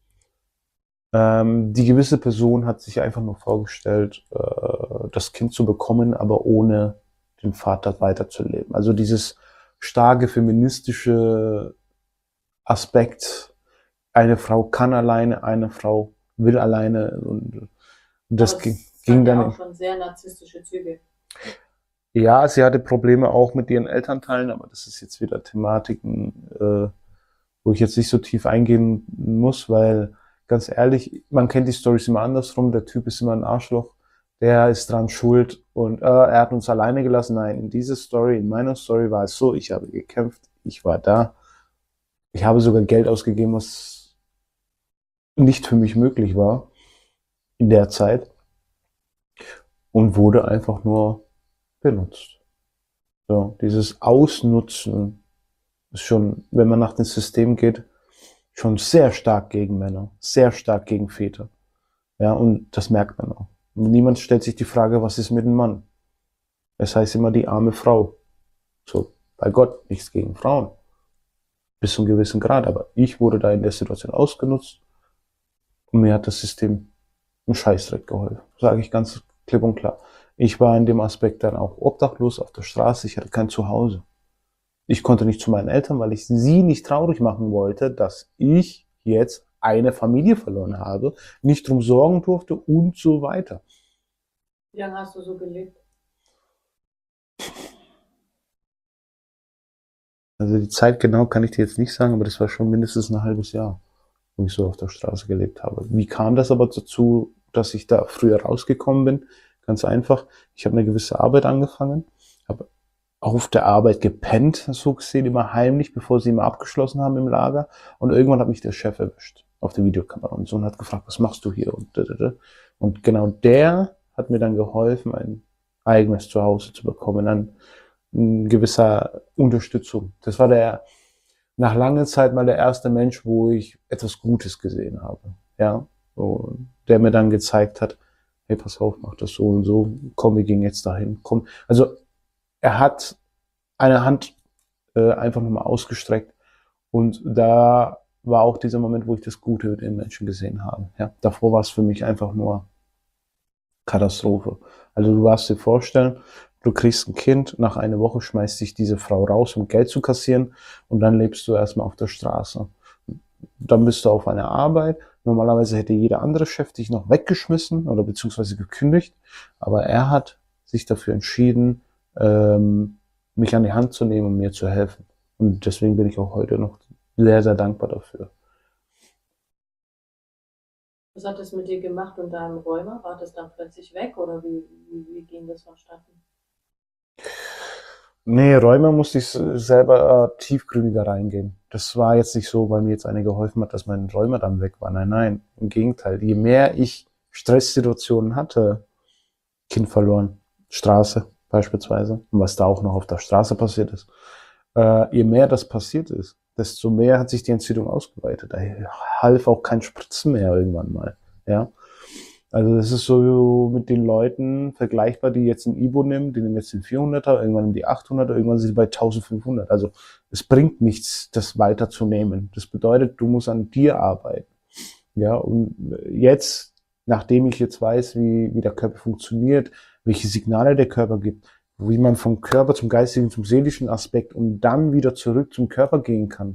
Die gewisse Person hat sich einfach nur vorgestellt, das Kind zu bekommen, aber ohne den Vater weiterzuleben. Also dieses starke feministische Aspekt, eine Frau kann alleine, eine Frau will alleine, und das ging dann auch schon sehr narzisstische Züge. Ja, sie hatte Probleme auch mit ihren Elternteilen, aber das ist jetzt wieder Thematiken, wo ich jetzt nicht so tief eingehen muss, weil ganz ehrlich, man kennt die Storys immer andersrum, der Typ ist immer ein Arschloch, der ist dran schuld und er hat uns alleine gelassen. Nein, in meiner Story war es so, ich habe gekämpft, ich war da, ich habe sogar Geld ausgegeben, was nicht für mich möglich war in der Zeit, und wurde einfach nur benutzt. So, dieses Ausnutzen ist schon, wenn man nach dem System geht, schon sehr stark gegen Männer, sehr stark gegen Väter. Ja, und das merkt man auch. Niemand stellt sich die Frage, was ist mit dem Mann? Es heißt immer die arme Frau. So, bei Gott, nichts gegen Frauen. Bis zu einem gewissen Grad. Aber ich wurde da in der Situation ausgenutzt und mir hat das System einen Scheißdreck geholfen. Sage ich ganz klipp und klar. Ich war in dem Aspekt dann auch obdachlos auf der Straße, ich hatte kein Zuhause. Ich konnte nicht zu meinen Eltern, weil ich sie nicht traurig machen wollte, dass ich jetzt eine Familie verloren habe, nicht drum sorgen durfte und so weiter. Wie lange hast du so gelebt? Also die Zeit genau kann ich dir jetzt nicht sagen, aber das war schon mindestens ein halbes Jahr, wo ich so auf der Straße gelebt habe. Wie kam das aber dazu, dass ich da früher rausgekommen bin? Ganz einfach. Ich habe eine gewisse Arbeit angefangen, habe auf der Arbeit gepennt, so gesehen, immer heimlich, bevor sie immer abgeschlossen haben im Lager. Und irgendwann hat mich der Chef erwischt auf der Videokamera und so und hat gefragt, was machst du hier? Und genau der hat mir dann geholfen, ein eigenes Zuhause zu bekommen, an gewisser Unterstützung. Das war nach langer Zeit mal der erste Mensch, wo ich etwas Gutes gesehen habe. Ja, und der mir dann gezeigt hat, hey, pass auf, mach das so und so, komm, wir gehen jetzt dahin, komm. Also er hat eine Hand einfach nochmal ausgestreckt und da war auch dieser Moment, wo ich das Gute in den Menschen gesehen habe. Ja, davor war es für mich einfach nur Katastrophe. Also du darfst dir vorstellen, du kriegst ein Kind, nach einer Woche schmeißt dich diese Frau raus, um Geld zu kassieren und dann lebst du erstmal auf der Straße. Dann bist du auf einer Arbeit. Normalerweise hätte jeder andere Chef dich noch weggeschmissen oder beziehungsweise gekündigt, aber er hat sich dafür entschieden, mich an die Hand zu nehmen und mir zu helfen. Und deswegen bin ich auch heute noch sehr, sehr dankbar dafür. Was hat das mit dir gemacht und deinem Rheuma? War das dann plötzlich weg oder wie ging das vonstatten? Nee, Rheuma musste ich selber tiefgründiger reingehen. Das war jetzt nicht so, weil mir jetzt einer geholfen hat, dass mein Rheuma dann weg war. Nein, nein, im Gegenteil. Je mehr ich Stresssituationen hatte, Kind verloren, Straße beispielsweise, und was da auch noch auf der Straße passiert ist, je mehr das passiert ist, desto mehr hat sich die Entzündung ausgeweitet. Da half auch kein Spritzen mehr irgendwann mal. Ja, also das ist so mit den Leuten vergleichbar, die jetzt ein Ibo nehmen, die nehmen jetzt den 400er, irgendwann nehmen die 800er, irgendwann sind sie bei 1500. Also es bringt nichts, das weiterzunehmen. Das bedeutet, du musst an dir arbeiten. Ja, und jetzt, nachdem ich jetzt weiß, wie der Körper funktioniert, welche Signale der Körper gibt, wie man vom Körper zum geistigen, zum seelischen Aspekt und dann wieder zurück zum Körper gehen kann,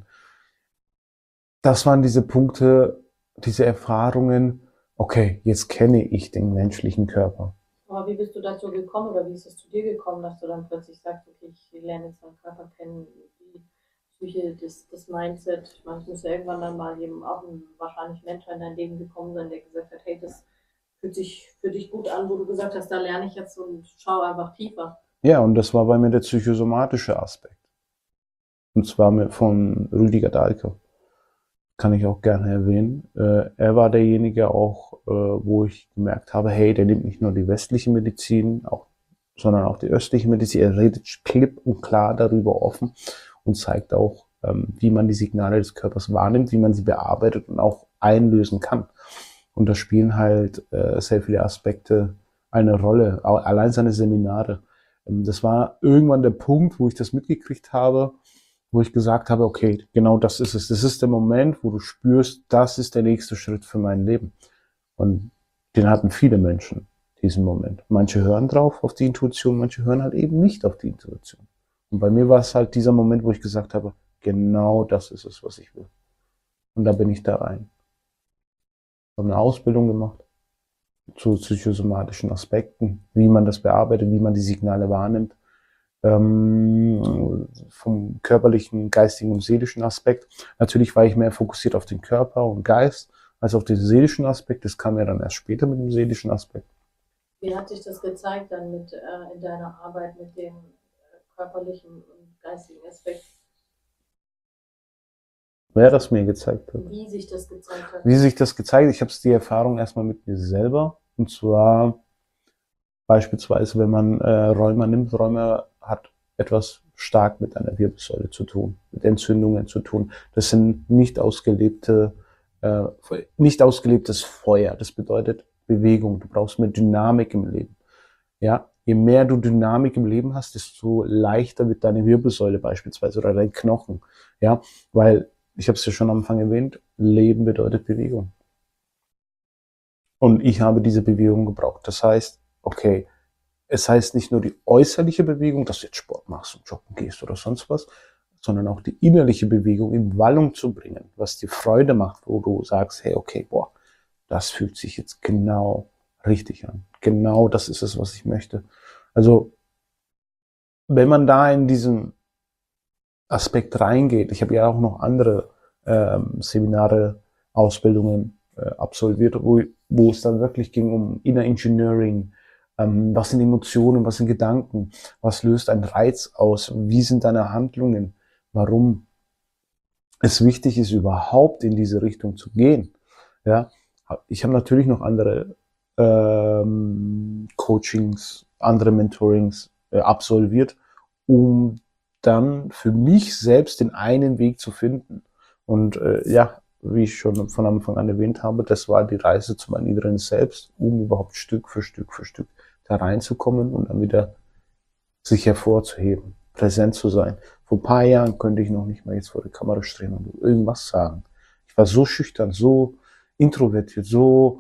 das waren diese Punkte, diese Erfahrungen, okay, jetzt kenne ich den menschlichen Körper. Aber wie bist du dazu gekommen oder wie ist es zu dir gekommen, dass du dann plötzlich sagst, okay, ich lerne jetzt meinen Körper kennen, die Psyche, das Mindset. Ich meine, es muss ja irgendwann dann mal eben auch ein wahrscheinlich Mentor in dein Leben gekommen sein, der gesagt hat, hey, das fühlt sich für dich gut an, wo du gesagt hast, da lerne ich jetzt und schau einfach tiefer. Ja, und das war bei mir der psychosomatische Aspekt. Und zwar von Rüdiger Dahlke. Kann ich auch gerne erwähnen. Er war derjenige auch, wo ich gemerkt habe, hey, der nimmt nicht nur die westliche Medizin, sondern auch die östliche Medizin. Er redet klipp und klar darüber offen und zeigt auch, wie man die Signale des Körpers wahrnimmt, wie man sie bearbeitet und auch einlösen kann. Und da spielen halt sehr viele Aspekte eine Rolle, allein seine Seminare. Das war irgendwann der Punkt, wo ich das mitgekriegt habe, wo ich gesagt habe, okay, genau das ist es. Das ist der Moment, wo du spürst, das ist der nächste Schritt für mein Leben. Und den hatten viele Menschen, diesen Moment. Manche hören drauf auf die Intuition, manche hören halt eben nicht auf die Intuition. Und bei mir war es halt dieser Moment, wo ich gesagt habe, genau das ist es, was ich will. Und da bin ich da rein. Ich habe eine Ausbildung gemacht zu psychosomatischen Aspekten, wie man das bearbeitet, wie man die Signale wahrnimmt, vom körperlichen, geistigen und seelischen Aspekt. Natürlich war ich mehr fokussiert auf den Körper und Geist als auf den seelischen Aspekt. Das kam ja dann erst später mit dem seelischen Aspekt. Wie hat sich das gezeigt dann in deiner Arbeit mit dem körperlichen und geistigen Aspekt? Wer das mir gezeigt hat. Wie sich das gezeigt hat? Wie sich das gezeigt hat, ich habe die Erfahrung erstmal mit mir selber. Und zwar beispielsweise, wenn man Rheuma nimmt. Rheuma hat etwas stark mit einer Wirbelsäule zu tun, mit Entzündungen zu tun. Das sind nicht ausgelebtes Feuer. Das bedeutet Bewegung. Du brauchst mehr Dynamik im Leben. Ja, je mehr du Dynamik im Leben hast, desto leichter wird deine Wirbelsäule beispielsweise oder dein Knochen. Ja, weil ich habe es ja schon am Anfang erwähnt, Leben bedeutet Bewegung. Und ich habe diese Bewegung gebraucht. Das heißt, okay, es heißt nicht nur die äußerliche Bewegung, dass du jetzt Sport machst und joggen gehst oder sonst was, sondern auch die innerliche Bewegung in Wallung zu bringen, was dir Freude macht, wo du sagst, hey, okay, boah, das fühlt sich jetzt genau richtig an. Genau das ist es, was ich möchte. Also, wenn man da in diesen Aspekt reingeht, ich habe ja auch noch andere Seminare, Ausbildungen absolviert, wo es dann wirklich ging um Inner Engineering, was sind Emotionen, was sind Gedanken, was löst einen Reiz aus, wie sind deine Handlungen, warum es wichtig ist, überhaupt in diese Richtung zu gehen. Ja, ich habe natürlich noch andere Coachings, andere Mentorings absolviert, um dann für mich selbst den einen Weg zu finden. Und ja, wie ich schon von Anfang an erwähnt habe, das war die Reise zu meinem inneren Selbst, um überhaupt Stück für Stück für Stück da reinzukommen und dann wieder sich hervorzuheben, präsent zu sein. Vor ein paar Jahren könnte ich noch nicht mal jetzt vor der Kamera stehen und irgendwas sagen. Ich war so schüchtern, so introvertiert, so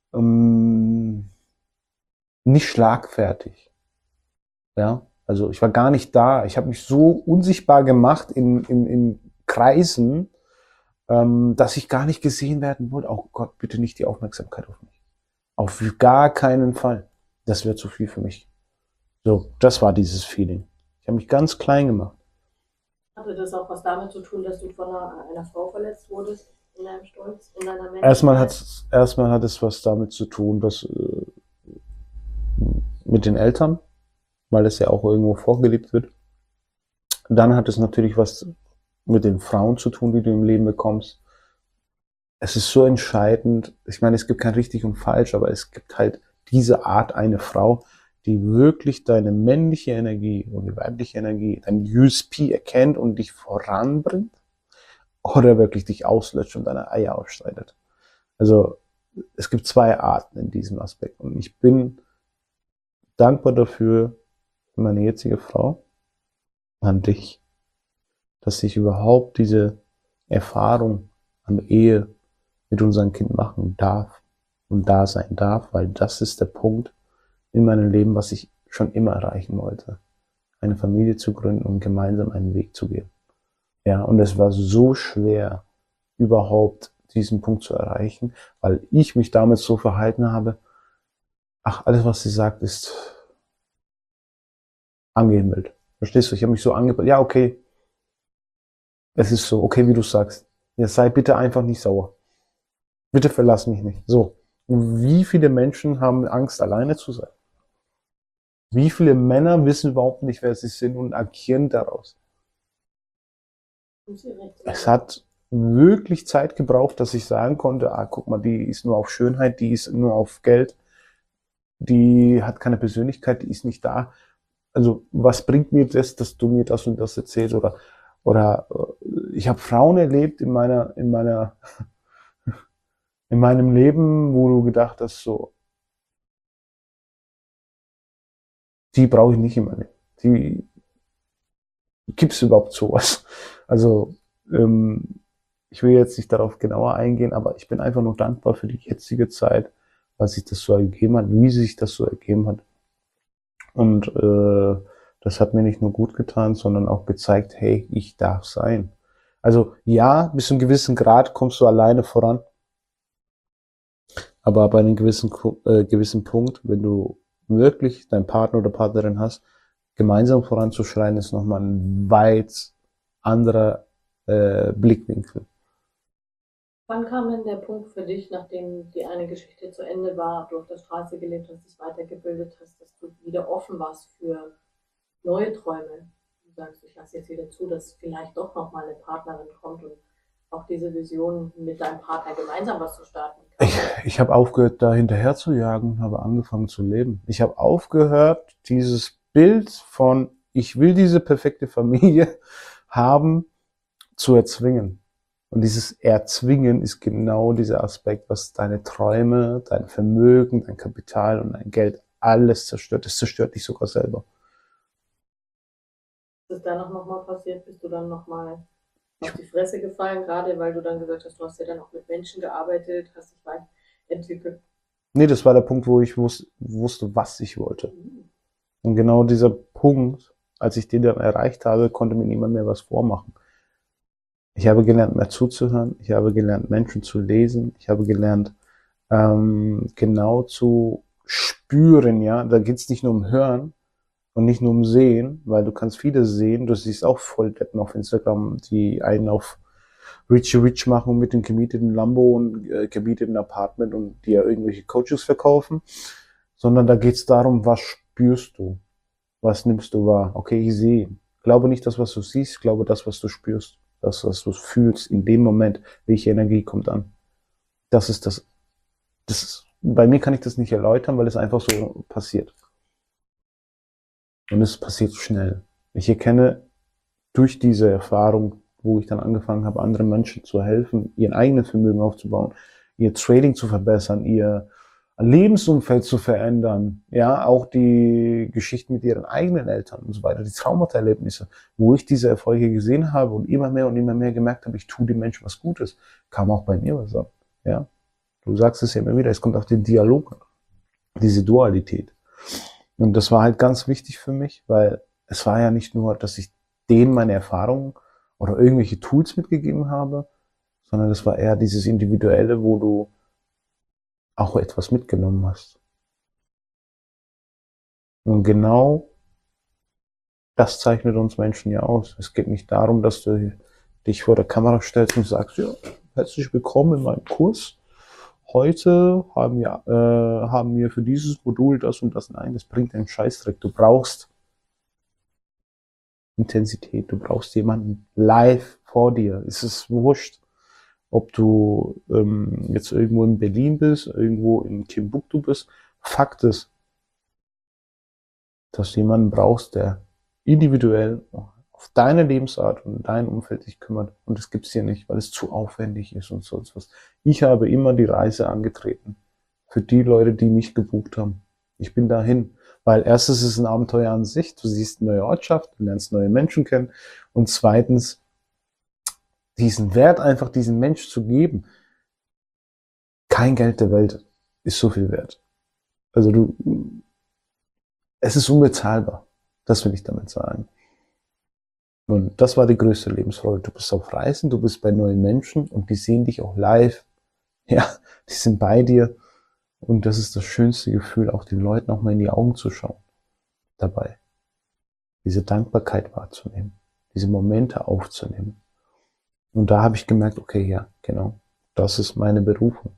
nicht schlagfertig. Ja, also ich war gar nicht da. Ich habe mich so unsichtbar gemacht in Kreisen, dass ich gar nicht gesehen werden wollte. Oh Gott, bitte nicht die Aufmerksamkeit auf mich. Auf gar keinen Fall. Das wäre zu viel für mich. So, das war dieses Feeling. Ich habe mich ganz klein gemacht. Hatte das auch was damit zu tun, dass du von einer Frau verletzt wurdest in deinem Stolz, in deiner Erstmal Männlichkeit? hat es was damit zu tun, dass mit den Eltern, weil es ja auch irgendwo vorgelebt wird. Dann hat es natürlich was mit den Frauen zu tun, die du im Leben bekommst. Es ist so entscheidend. Ich meine, es gibt kein richtig und falsch, aber es gibt halt diese Art eine Frau, die wirklich deine männliche Energie und die weibliche Energie, dein USP erkennt und dich voranbringt oder wirklich dich auslöscht und deine Eier aufschneidet. Also es gibt zwei Arten in diesem Aspekt und ich bin dankbar dafür, für meine jetzige Frau, an dich, dass ich überhaupt diese Erfahrung an Ehe mit unserem Kind machen darf und da sein darf, weil das ist der Punkt in meinem Leben, was ich schon immer erreichen wollte. Eine Familie zu gründen und gemeinsam einen Weg zu gehen. Ja, und es war so schwer, überhaupt diesen Punkt zu erreichen, weil ich mich damit so verhalten habe, ach, alles, was sie sagt, ist angehimmelt. Verstehst du? Ich habe mich so angehimmelt. Ja, okay, es ist so, okay, wie du sagst. Ja, sei bitte einfach nicht sauer. Bitte verlass mich nicht. So. Und wie viele Menschen haben Angst, alleine zu sein? Wie viele Männer wissen überhaupt nicht, wer sie sind und agieren daraus? Es hat wirklich Zeit gebraucht, dass ich sagen konnte, ah, guck mal, die ist nur auf Schönheit, die ist nur auf Geld, die hat keine Persönlichkeit, die ist nicht da. Also was bringt mir das, dass du mir das und das erzählst? Oder ich habe Frauen erlebt in meinem Leben, wo du gedacht hast, so, die brauche ich nicht in meinem Leben. Die gibt's überhaupt sowas? Also ich will jetzt nicht darauf genauer eingehen, aber ich bin einfach nur dankbar für die jetzige Zeit, was sich das so ergeben hat, wie sich das so ergeben hat. Und das hat mir nicht nur gut getan, sondern auch gezeigt, hey, ich darf sein. Also ja, bis zu einem gewissen Grad kommst du alleine voran, aber bei einem gewissen Punkt, wenn du wirklich deinen Partner oder Partnerin hast, gemeinsam voranzuschreien, ist nochmal ein weit anderer Blickwinkel. Wann kam denn der Punkt für dich, nachdem die eine Geschichte zu Ende war, du auf der Straße gelebt hast, dich weitergebildet hast, dass du wieder offen warst für neue Träume? Du sagst, ich lasse jetzt wieder zu, dass vielleicht doch nochmal eine Partnerin kommt und auch diese Vision mit deinem Partner gemeinsam was zu starten kann. Ich habe aufgehört, da hinterher zu jagen, habe angefangen zu leben. Ich habe aufgehört, dieses Bild von, ich will diese perfekte Familie haben, zu erzwingen. Und dieses Erzwingen ist genau dieser Aspekt, was deine Träume, dein Vermögen, dein Kapital und dein Geld alles zerstört. Es zerstört dich sogar selber. Ist es dann nochmal passiert? Bist du dann nochmal auf die Fresse gefallen, gerade weil du dann gesagt hast, du hast ja dann auch mit Menschen gearbeitet, hast dich weiterentwickelt? Nee, das war der Punkt, wo ich wusste, was ich wollte. Und genau dieser Punkt, als ich den dann erreicht habe, konnte mir niemand mehr was vormachen. Ich habe gelernt, mehr zuzuhören. Ich habe gelernt, Menschen zu lesen. Ich habe gelernt, genau zu spüren, ja. Da geht's nicht nur um Hören und nicht nur um Sehen, weil du kannst viele sehen. Du siehst auch Volldeppen auf Instagram, die einen auf Rich machen mit dem gemieteten Lambo und gemieteten Apartment und dir irgendwelche Coaches verkaufen, sondern da geht's darum, was spürst du? Was nimmst du wahr? Okay, ich sehe. Glaube nicht das, was du siehst, glaube das, was du spürst. Das, was du fühlst in dem Moment, welche Energie kommt an. Das ist bei mir kann ich das nicht erläutern, weil es einfach so passiert. Und es passiert schnell. Ich erkenne durch diese Erfahrung, wo ich dann angefangen habe, anderen Menschen zu helfen, ihr eigenes Vermögen aufzubauen, ihr Trading zu verbessern, ihr Lebensumfeld zu verändern, ja, auch die Geschichten mit ihren eigenen Eltern und so weiter, die Traumata-Erlebnisse, wo ich diese Erfolge gesehen habe und immer mehr gemerkt habe, ich tue dem Menschen was Gutes, kam auch bei mir was ab, ja. Du sagst es ja immer wieder, es kommt auf den Dialog an, diese Dualität. Und das war halt ganz wichtig für mich, weil es war ja nicht nur, dass ich denen meine Erfahrungen oder irgendwelche Tools mitgegeben habe, sondern es war eher dieses Individuelle, wo du auch etwas mitgenommen hast. Und genau das zeichnet uns Menschen ja aus. Es geht nicht darum, dass du dich vor der Kamera stellst und sagst, ja, herzlich willkommen in meinem Kurs. Heute haben wir für dieses Modul das und das. Nein, das bringt einen Scheißdreck. Du brauchst Intensität. Du brauchst jemanden live vor dir. Es ist wurscht, ob du jetzt irgendwo in Berlin bist, irgendwo in Timbuktu bist. Fakt ist, dass du jemanden brauchst, der individuell auf deine Lebensart und dein Umfeld sich kümmert. Und das gibt's hier nicht, weil es zu aufwendig ist und sonst was. Ich habe immer die Reise angetreten für die Leute, die mich gebucht haben. Ich bin dahin, weil erstens ist es ein Abenteuer an sich. Du siehst eine neue Ortschaft, du lernst neue Menschen kennen. Und zweitens, diesen Wert einfach diesen Mensch zu geben. Kein Geld der Welt ist so viel wert. Also es ist unbezahlbar. Das will ich damit sagen. Und das war die größte Lebensfreude. Du bist auf Reisen, du bist bei neuen Menschen und die sehen dich auch live. Ja, die sind bei dir. Und das ist das schönste Gefühl, auch den Leuten auch mal in die Augen zu schauen dabei. Diese Dankbarkeit wahrzunehmen, diese Momente aufzunehmen. Und da habe ich gemerkt, okay, ja, genau, das ist meine Berufung.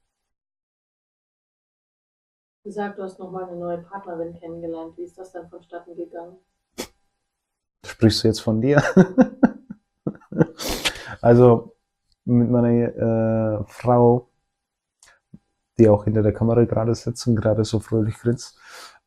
Du sagst, du hast nochmal eine neue Partnerin kennengelernt. Wie ist das dann vonstatten gegangen? Sprichst du jetzt von dir? Also mit meiner Frau, die auch hinter der Kamera gerade sitzt und gerade so fröhlich grinst,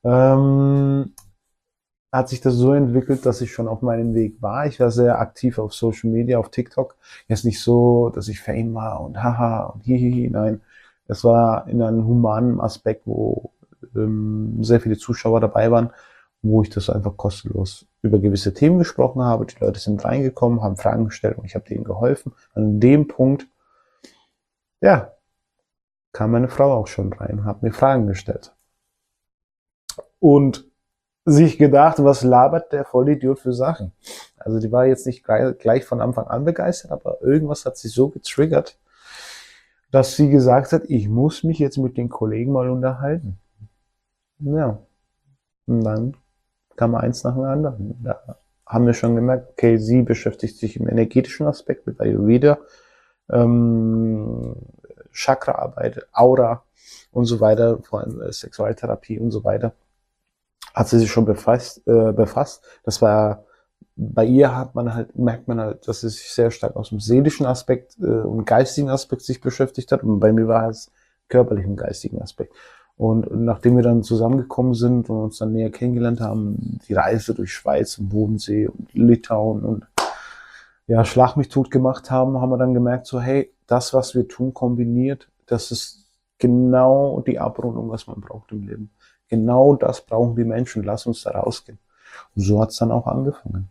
hat sich das so entwickelt, dass ich schon auf meinem Weg war. Ich war sehr aktiv auf Social Media, auf TikTok. Jetzt nicht so, dass ich Fame war und haha und hihihi, nein. Es war in einem humanen Aspekt, wo sehr viele Zuschauer dabei waren, wo ich das einfach kostenlos über gewisse Themen gesprochen habe. Die Leute sind reingekommen, haben Fragen gestellt und ich habe denen geholfen. An dem Punkt, ja, kam meine Frau auch schon rein, hat mir Fragen gestellt. Und sich gedacht, was labert der Vollidiot für Sachen? Also die war jetzt nicht gleich von Anfang an begeistert, aber irgendwas hat sie so getriggert, dass sie gesagt hat, ich muss mich jetzt mit den Kollegen mal unterhalten. Ja, und dann kam eins nach dem anderen. Da haben wir schon gemerkt, okay, sie beschäftigt sich im energetischen Aspekt mit Ayurveda, Chakraarbeit, Aura und so weiter, vor allem Sexualtherapie und so weiter. Hat sie sich schon befasst. Das war bei ihr merkt man halt, dass sie sich sehr stark aus dem seelischen Aspekt und geistigen Aspekt sich beschäftigt hat. Und bei mir war es körperlichen und geistigen Aspekt. Und nachdem wir dann zusammengekommen sind und uns dann näher kennengelernt haben, die Reise durch Schweiz und Bodensee und Litauen und ja, Schlag mich tot gemacht haben, haben wir dann gemerkt, so hey, das, was wir tun, kombiniert, das ist genau die Abrundung, was man braucht im Leben. Genau das brauchen die Menschen. Lass uns da rausgehen. Und so hat's dann auch angefangen.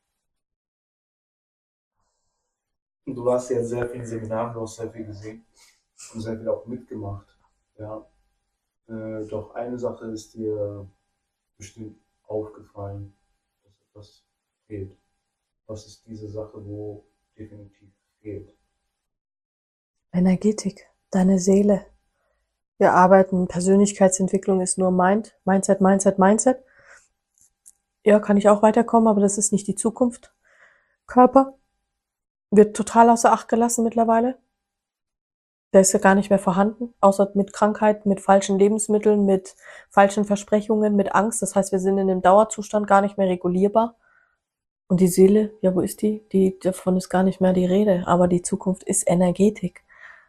Du warst ja sehr viel Seminaren, du hast sehr viel gesehen und sehr viel auch mitgemacht. Ja. Doch eine Sache ist dir bestimmt aufgefallen, dass etwas fehlt? Was ist diese Sache, wo definitiv fehlt? Energetik, deine Seele. Wir arbeiten, Persönlichkeitsentwicklung ist nur Mindset, Mindset, Mindset. Ja, kann ich auch weiterkommen, aber das ist nicht die Zukunft. Körper wird total außer Acht gelassen mittlerweile. Der ist ja gar nicht mehr vorhanden, außer mit Krankheit, mit falschen Lebensmitteln, mit falschen Versprechungen, mit Angst. Das heißt, wir sind in einem Dauerzustand gar nicht mehr regulierbar. Und die Seele, ja, wo ist die? Davon ist gar nicht mehr die Rede. Aber die Zukunft ist Energetik.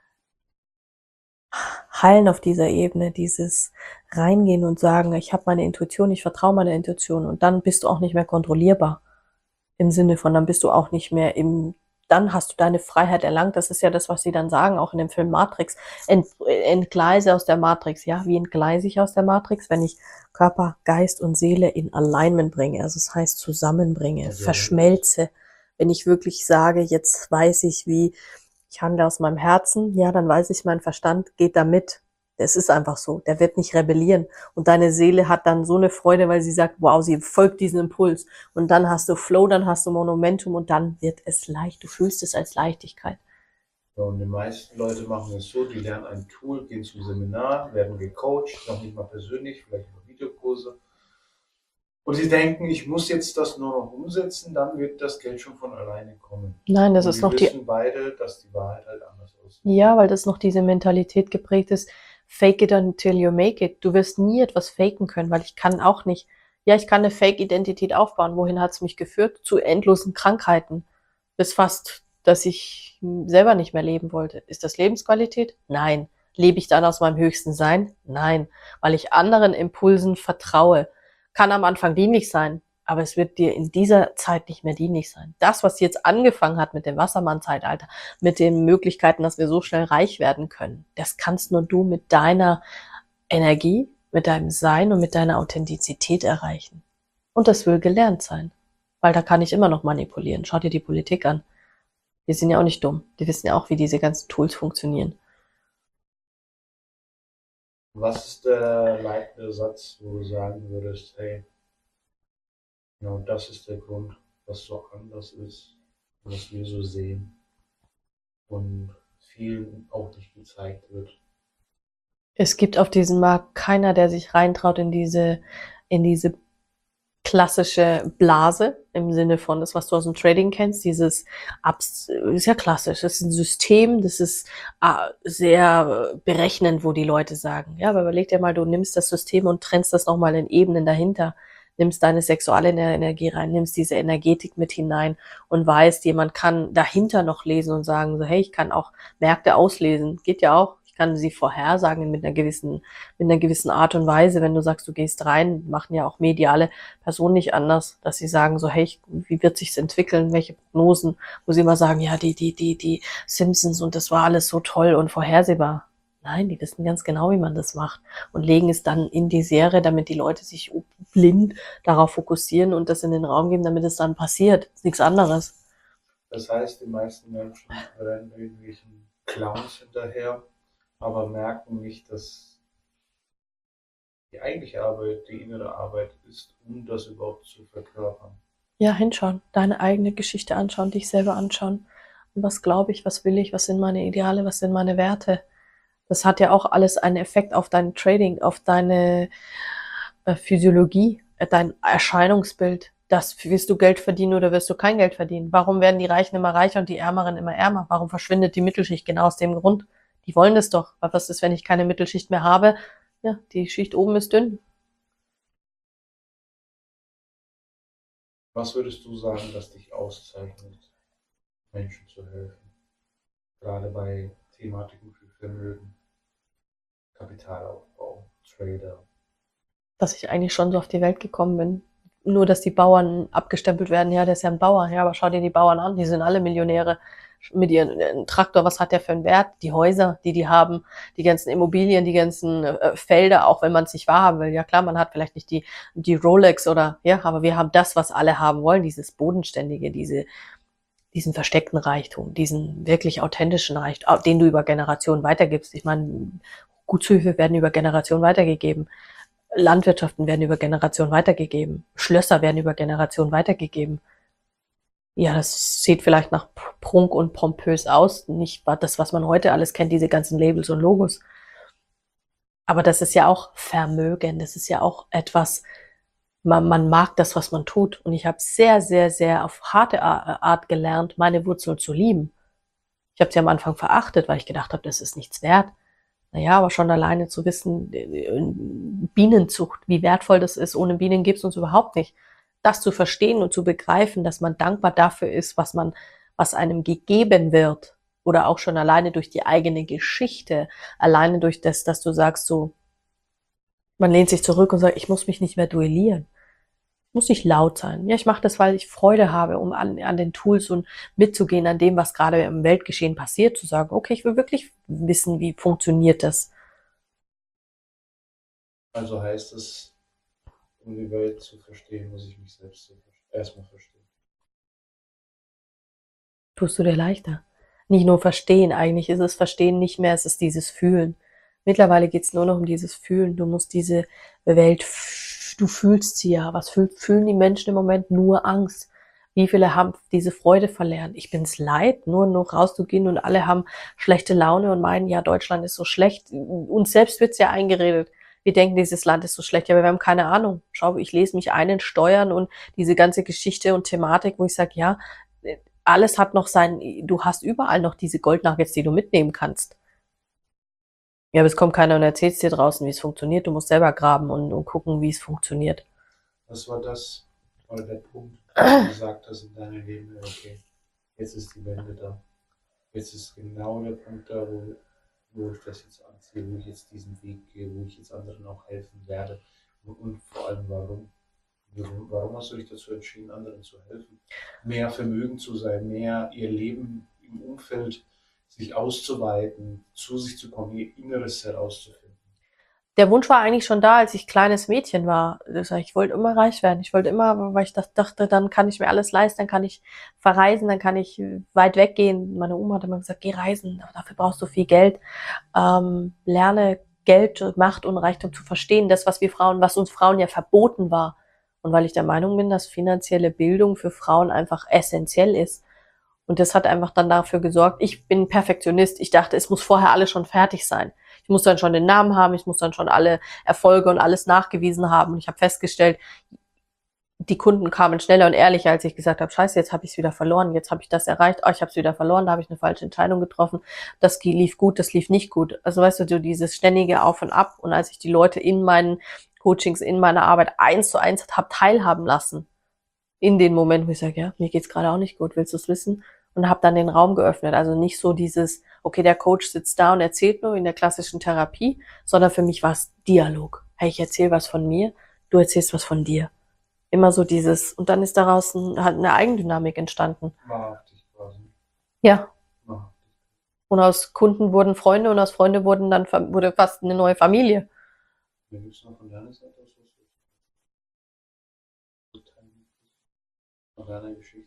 Heilen auf dieser Ebene, dieses Reingehen und sagen, ich habe meine Intuition, ich vertraue meiner Intuition. Und dann bist du auch nicht mehr kontrollierbar. Im Sinne von, dann bist du auch nicht mehr dann hast du deine Freiheit erlangt. Das ist ja das, was sie dann sagen, auch in dem Film Matrix. Entgleise aus der Matrix. Ja, wie entgleise ich aus der Matrix? Wenn ich Körper, Geist und Seele in Alignment bringe. Also das heißt zusammenbringe, verschmelze. Wenn ich wirklich sage, jetzt weiß ich, wie ich handle aus meinem Herzen, ja, dann weiß ich, mein Verstand geht da mit. Es ist einfach so. Der wird nicht rebellieren. Und deine Seele hat dann so eine Freude, weil sie sagt, wow, sie folgt diesem Impuls. Und dann hast du Flow, dann hast du Momentum und dann wird es leicht. Du fühlst es als Leichtigkeit. Ja, und die meisten Leute machen es so, die lernen ein Tool, gehen zum Seminar, werden gecoacht, noch nicht mal persönlich, vielleicht über Videokurse. Und sie denken, ich muss jetzt das nur noch umsetzen, dann wird das Geld schon von alleine kommen. Nein, das Und ist wir noch die... wissen beide, dass die Wahrheit halt anders aussieht. Ja, weil das noch diese Mentalität geprägt ist, fake it until you make it. Du wirst nie etwas faken können, weil ich kann auch nicht. Ja, ich kann eine Fake-Identität aufbauen. Wohin hat es mich geführt? Zu endlosen Krankheiten. Bis fast, dass ich selber nicht mehr leben wollte. Ist das Lebensqualität? Nein. Lebe ich dann aus meinem höchsten Sein? Nein. Weil ich anderen Impulsen vertraue. Kann am Anfang dienlich sein, aber es wird dir in dieser Zeit nicht mehr dienlich sein. Das, was jetzt angefangen hat mit dem Wassermann-Zeitalter, mit den Möglichkeiten, dass wir so schnell reich werden können, das kannst nur du mit deiner Energie, mit deinem Sein und mit deiner Authentizität erreichen. Und das will gelernt sein, weil da kann ich immer noch manipulieren. Schau dir die Politik an. Die sind ja auch nicht dumm. Die wissen ja auch, wie diese ganzen Tools funktionieren. Was ist der leitende Satz, wo du sagen würdest, hey, genau das ist der Grund, was so anders ist, was wir so sehen und vielen auch nicht gezeigt wird? Es gibt auf diesem Markt keiner, der sich reintraut in diese klassische Blase, im Sinne von das, was du aus dem Trading kennst, ist ja klassisch, das ist ein System, das ist sehr berechnend, wo die Leute sagen, ja, aber überleg dir mal, du nimmst das System und trennst das nochmal in Ebenen dahinter, nimmst deine sexuelle Energie rein, nimmst diese Energetik mit hinein und weißt, jemand kann dahinter noch lesen und sagen so, hey, ich kann auch Märkte auslesen, geht ja auch, ich kann sie vorhersagen mit einer gewissen Art und Weise, wenn du sagst, du gehst rein, machen ja auch mediale Personen nicht anders, dass sie sagen so, hey, wie wird sich's entwickeln, welche Prognosen, wo sie immer sagen, ja, die Simpsons und das war alles so toll und vorhersehbar. Nein, die wissen ganz genau, wie man das macht und legen es dann in die Serie, damit die Leute sich blind darauf fokussieren und das in den Raum geben, damit es dann passiert. Das ist nichts anderes. Das heißt, die meisten Menschen rennen irgendwelchen Clowns hinterher, aber merken nicht, dass die eigentliche Arbeit, die innere Arbeit ist, um das überhaupt zu verkörpern. Ja, hinschauen, deine eigene Geschichte anschauen, dich selber anschauen. Und was glaube ich, was will ich, was sind meine Ideale, was sind meine Werte? Das hat ja auch alles einen Effekt auf dein Trading, auf deine Physiologie, dein Erscheinungsbild. Wirst du Geld verdienen oder wirst du kein Geld verdienen? Warum werden die Reichen immer reicher und die Ärmeren immer ärmer? Warum verschwindet die Mittelschicht? Genau aus dem Grund. Die wollen das doch. Weil was ist, wenn ich keine Mittelschicht mehr habe? Ja, die Schicht oben ist dünn. Was würdest du sagen, dass dich auszeichnet, Menschen zu helfen? Gerade bei Thematiken wie Vermögen, Kapitalaufbau, Trader. Dass ich eigentlich schon so auf die Welt gekommen bin. Nur, dass die Bauern abgestempelt werden. Ja, der ist ja ein Bauer. Ja, aber schau dir die Bauern an. Die sind alle Millionäre. Mit ihrem Traktor, was hat der für einen Wert? Die Häuser, die haben, die ganzen Immobilien, die ganzen Felder, auch wenn man es nicht wahrhaben will. Ja klar, man hat vielleicht nicht die Rolex oder, ja, aber wir haben das, was alle haben wollen, dieses Bodenständige, diesen versteckten Reichtum, diesen wirklich authentischen Reichtum, den du über Generationen weitergibst. Ich meine, Gutshöfe werden über Generationen weitergegeben. Landwirtschaften werden über Generationen weitergegeben. Schlösser werden über Generationen weitergegeben. Ja, das sieht vielleicht nach Prunk und pompös aus. Nicht das, was man heute alles kennt, diese ganzen Labels und Logos. Aber das ist ja auch Vermögen. Das ist ja auch etwas, man mag das, was man tut. Und ich habe sehr, sehr, sehr auf harte Art gelernt, meine Wurzeln zu lieben. Ich habe sie am Anfang verachtet, weil ich gedacht habe, das ist nichts wert. Naja, aber schon alleine zu wissen, Bienenzucht, wie wertvoll das ist, ohne Bienen gibt's uns überhaupt nicht. Das zu verstehen und zu begreifen, dass man dankbar dafür ist, was einem gegeben wird. Oder auch schon alleine durch die eigene Geschichte, alleine durch das, dass du sagst so, man lehnt sich zurück und sagt, ich muss mich nicht mehr duellieren. Muss nicht laut sein. Ja, ich mache das, weil ich Freude habe, um an den Tools und mitzugehen, an dem, was gerade im Weltgeschehen passiert, zu sagen, okay, ich will wirklich wissen, wie funktioniert das. Also heißt es, um die Welt zu verstehen, muss ich mich selbst erstmal verstehen. Tust du dir leichter. Nicht nur verstehen, eigentlich ist es Verstehen nicht mehr, es ist dieses Fühlen. Mittlerweile geht's nur noch um dieses Fühlen. Du musst diese Welt, du fühlst sie ja. Was fühlen die Menschen im Moment? Nur Angst. Wie viele haben diese Freude verlernt? Ich bin's leid, nur noch rauszugehen und alle haben schlechte Laune und meinen, ja, Deutschland ist so schlecht. Uns selbst wird's ja eingeredet. Wir denken, dieses Land ist so schlecht, ja, aber wir haben keine Ahnung. Schau, ich lese mich ein in Steuern und diese ganze Geschichte und Thematik, wo ich sage, ja, alles hat noch du hast überall noch diese Goldnuggets, die du mitnehmen kannst. Ja, aber es kommt keiner und erzählt es dir draußen, wie es funktioniert. Du musst selber graben und gucken, wie es funktioniert. Was war das, oder der Punkt, wo du gesagt hast in deinem Leben, okay, jetzt ist die Wende da. Jetzt ist genau der Punkt da, wo ich das jetzt anziehe, wo ich jetzt diesen Weg gehe, wo ich jetzt anderen auch helfen werde. Und vor allem warum? Warum hast du dich dazu entschieden, anderen zu helfen? Mehr Vermögen zu sein, mehr ihr Leben im Umfeld sich auszuweiten, zu sich zu kommen, ihr Inneres herauszufinden. Der Wunsch war eigentlich schon da, als ich kleines Mädchen war. Ich wollte immer reich werden. Ich wollte immer, weil ich dachte, dann kann ich mir alles leisten, dann kann ich verreisen, dann kann ich weit weggehen. Meine Oma hat immer gesagt, geh reisen, aber dafür brauchst du viel Geld. Lerne Geld, Macht und Reichtum zu verstehen. Das, was uns Frauen ja verboten war. Und weil ich der Meinung bin, dass finanzielle Bildung für Frauen einfach essentiell ist. Und das hat einfach dann dafür gesorgt, ich bin Perfektionist. Ich dachte, es muss vorher alles schon fertig sein. Ich muss dann schon den Namen haben, ich muss dann schon alle Erfolge und alles nachgewiesen haben. Und ich habe festgestellt, die Kunden kamen schneller und ehrlicher, als ich gesagt habe, scheiße, jetzt habe ich es wieder verloren, jetzt habe ich das erreicht, ich habe es wieder verloren, da habe ich eine falsche Entscheidung getroffen, das lief gut, das lief nicht gut. Also weißt du, dieses ständige Auf und Ab. Und als ich die Leute in meinen Coachings, in meiner Arbeit 1:1 habe teilhaben lassen, in den Momenten, wo ich sage, ja, mir geht's gerade auch nicht gut, willst du es wissen? Und habe dann den Raum geöffnet. Also nicht so dieses, okay, der Coach sitzt da und erzählt nur in der klassischen Therapie, sondern für mich war es Dialog. Hey, ich erzähle was von mir, du erzählst was von dir. Immer so dieses, und dann ist daraus halt eine Eigendynamik entstanden. Wahrhaftig quasi. Ja. Wahrhaftig. Und aus Kunden wurden Freunde und aus Freunde wurde fast eine neue Familie. Wer gibt's noch von deiner Seite aus? Von deiner Geschichte?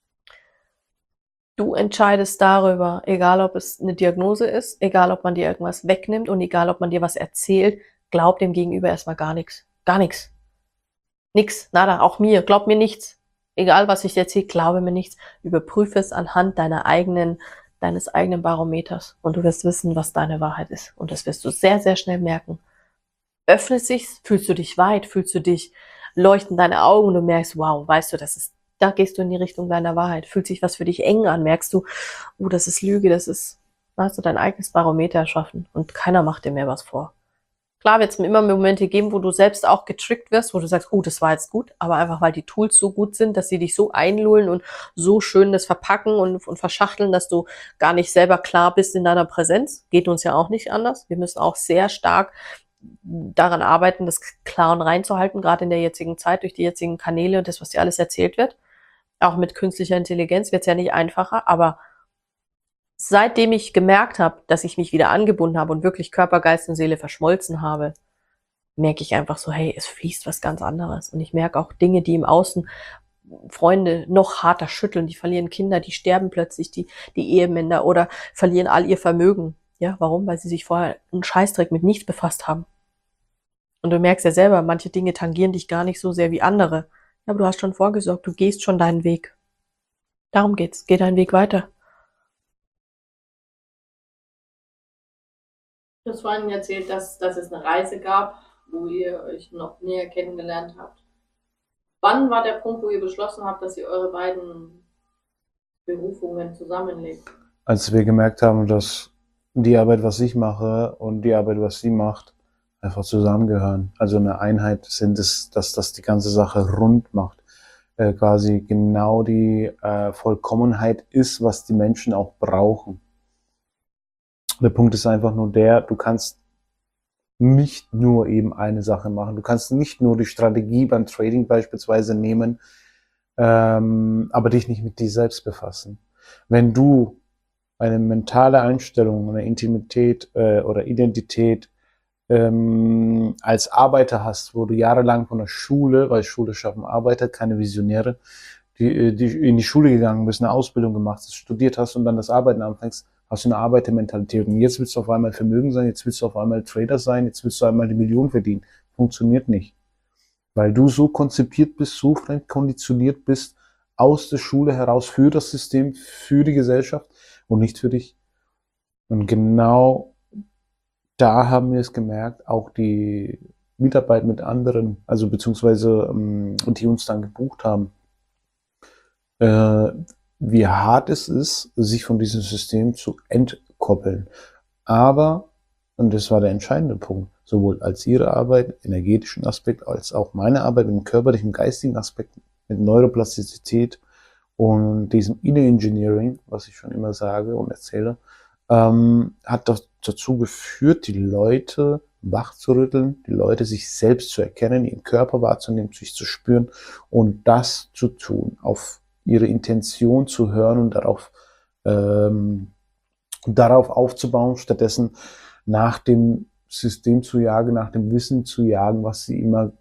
Du entscheidest darüber, egal ob es eine Diagnose ist, egal ob man dir irgendwas wegnimmt und egal ob man dir was erzählt, glaub dem Gegenüber erstmal gar nichts. Gar nichts. Nix, nada, auch mir. Glaub mir nichts. Egal was ich dir erzähle, glaube mir nichts. Überprüfe es anhand deines eigenen Barometers und du wirst wissen, was deine Wahrheit ist. Und das wirst du sehr, sehr schnell merken. Öffnet sich's, fühlst du dich weit, fühlst du dich, leuchten deine Augen und du merkst, wow, weißt du, da gehst du in die Richtung deiner Wahrheit. Fühlt sich was für dich eng an, merkst du, das ist Lüge, da hast du dein eigenes Barometer erschaffen und keiner macht dir mehr was vor. Klar wird es immer Momente geben, wo du selbst auch getrickt wirst, wo du sagst, das war jetzt gut, aber einfach, weil die Tools so gut sind, dass sie dich so einlullen und so schön das verpacken und verschachteln, dass du gar nicht selber klar bist in deiner Präsenz. Geht uns ja auch nicht anders. Wir müssen auch sehr stark daran arbeiten, das klar und rein zu halten, gerade in der jetzigen Zeit, durch die jetzigen Kanäle und das, was dir alles erzählt wird. Auch mit künstlicher Intelligenz wird es ja nicht einfacher, aber seitdem ich gemerkt habe, dass ich mich wieder angebunden habe und wirklich Körper, Geist und Seele verschmolzen habe, merke ich einfach so, hey, es fließt was ganz anderes. Und ich merke auch Dinge, die im Außen Freunde noch harter schütteln, die verlieren Kinder, die sterben plötzlich, die Ehemänner oder verlieren all ihr Vermögen. Ja, warum? Weil sie sich vorher einen Scheißdreck mit nichts befasst haben. Und du merkst ja selber, manche Dinge tangieren dich gar nicht so sehr wie andere. Aber du hast schon vorgesorgt, du gehst schon deinen Weg. Darum geht's. Geh deinen Weg weiter. Du hast vorhin erzählt, dass es eine Reise gab, wo ihr euch noch näher kennengelernt habt. Wann war der Punkt, wo ihr beschlossen habt, dass ihr eure beiden Berufungen zusammenlegt? Als wir gemerkt haben, dass die Arbeit, was ich mache und die Arbeit, was sie macht, einfach zusammengehören. Also eine Einheit sind, dass das die ganze Sache rund macht. Quasi genau die Vollkommenheit ist, was die Menschen auch brauchen. Der Punkt ist einfach nur der, du kannst nicht nur eben eine Sache machen. Du kannst nicht nur die Strategie beim Trading beispielsweise nehmen, aber dich nicht mit dir selbst befassen. Wenn du eine mentale Einstellung, eine Intimität oder Identität als Arbeiter hast, wo du jahrelang von der Schule, weil Schule schaffen Arbeiter, keine Visionäre, die in die Schule gegangen bist, eine Ausbildung gemacht hast, studiert hast und dann das Arbeiten anfängst, hast du eine Arbeitermentalität. Und jetzt willst du auf einmal Vermögen sein, jetzt willst du auf einmal Trader sein, jetzt willst du einmal die Million verdienen. Funktioniert nicht. Weil du so konzipiert bist, so konditioniert bist, aus der Schule heraus für das System, für die Gesellschaft und nicht für dich. Und genau da haben wir es gemerkt, auch die Mitarbeit mit anderen, also beziehungsweise die uns dann gebucht haben, wie hart es ist, sich von diesem System zu entkoppeln. Aber, und das war der entscheidende Punkt, sowohl als ihre Arbeit, energetischen Aspekt, als auch meine Arbeit im körperlichen, geistigen Aspekt mit Neuroplastizität und diesem Inner Engineering, was ich schon immer sage und erzähle, hat dazu geführt, die Leute wach zu rütteln, die Leute sich selbst zu erkennen, ihren Körper wahrzunehmen, sich zu spüren und das zu tun, auf ihre Intention zu hören und darauf aufzubauen, stattdessen nach dem System zu jagen, nach dem Wissen zu jagen, was sie immer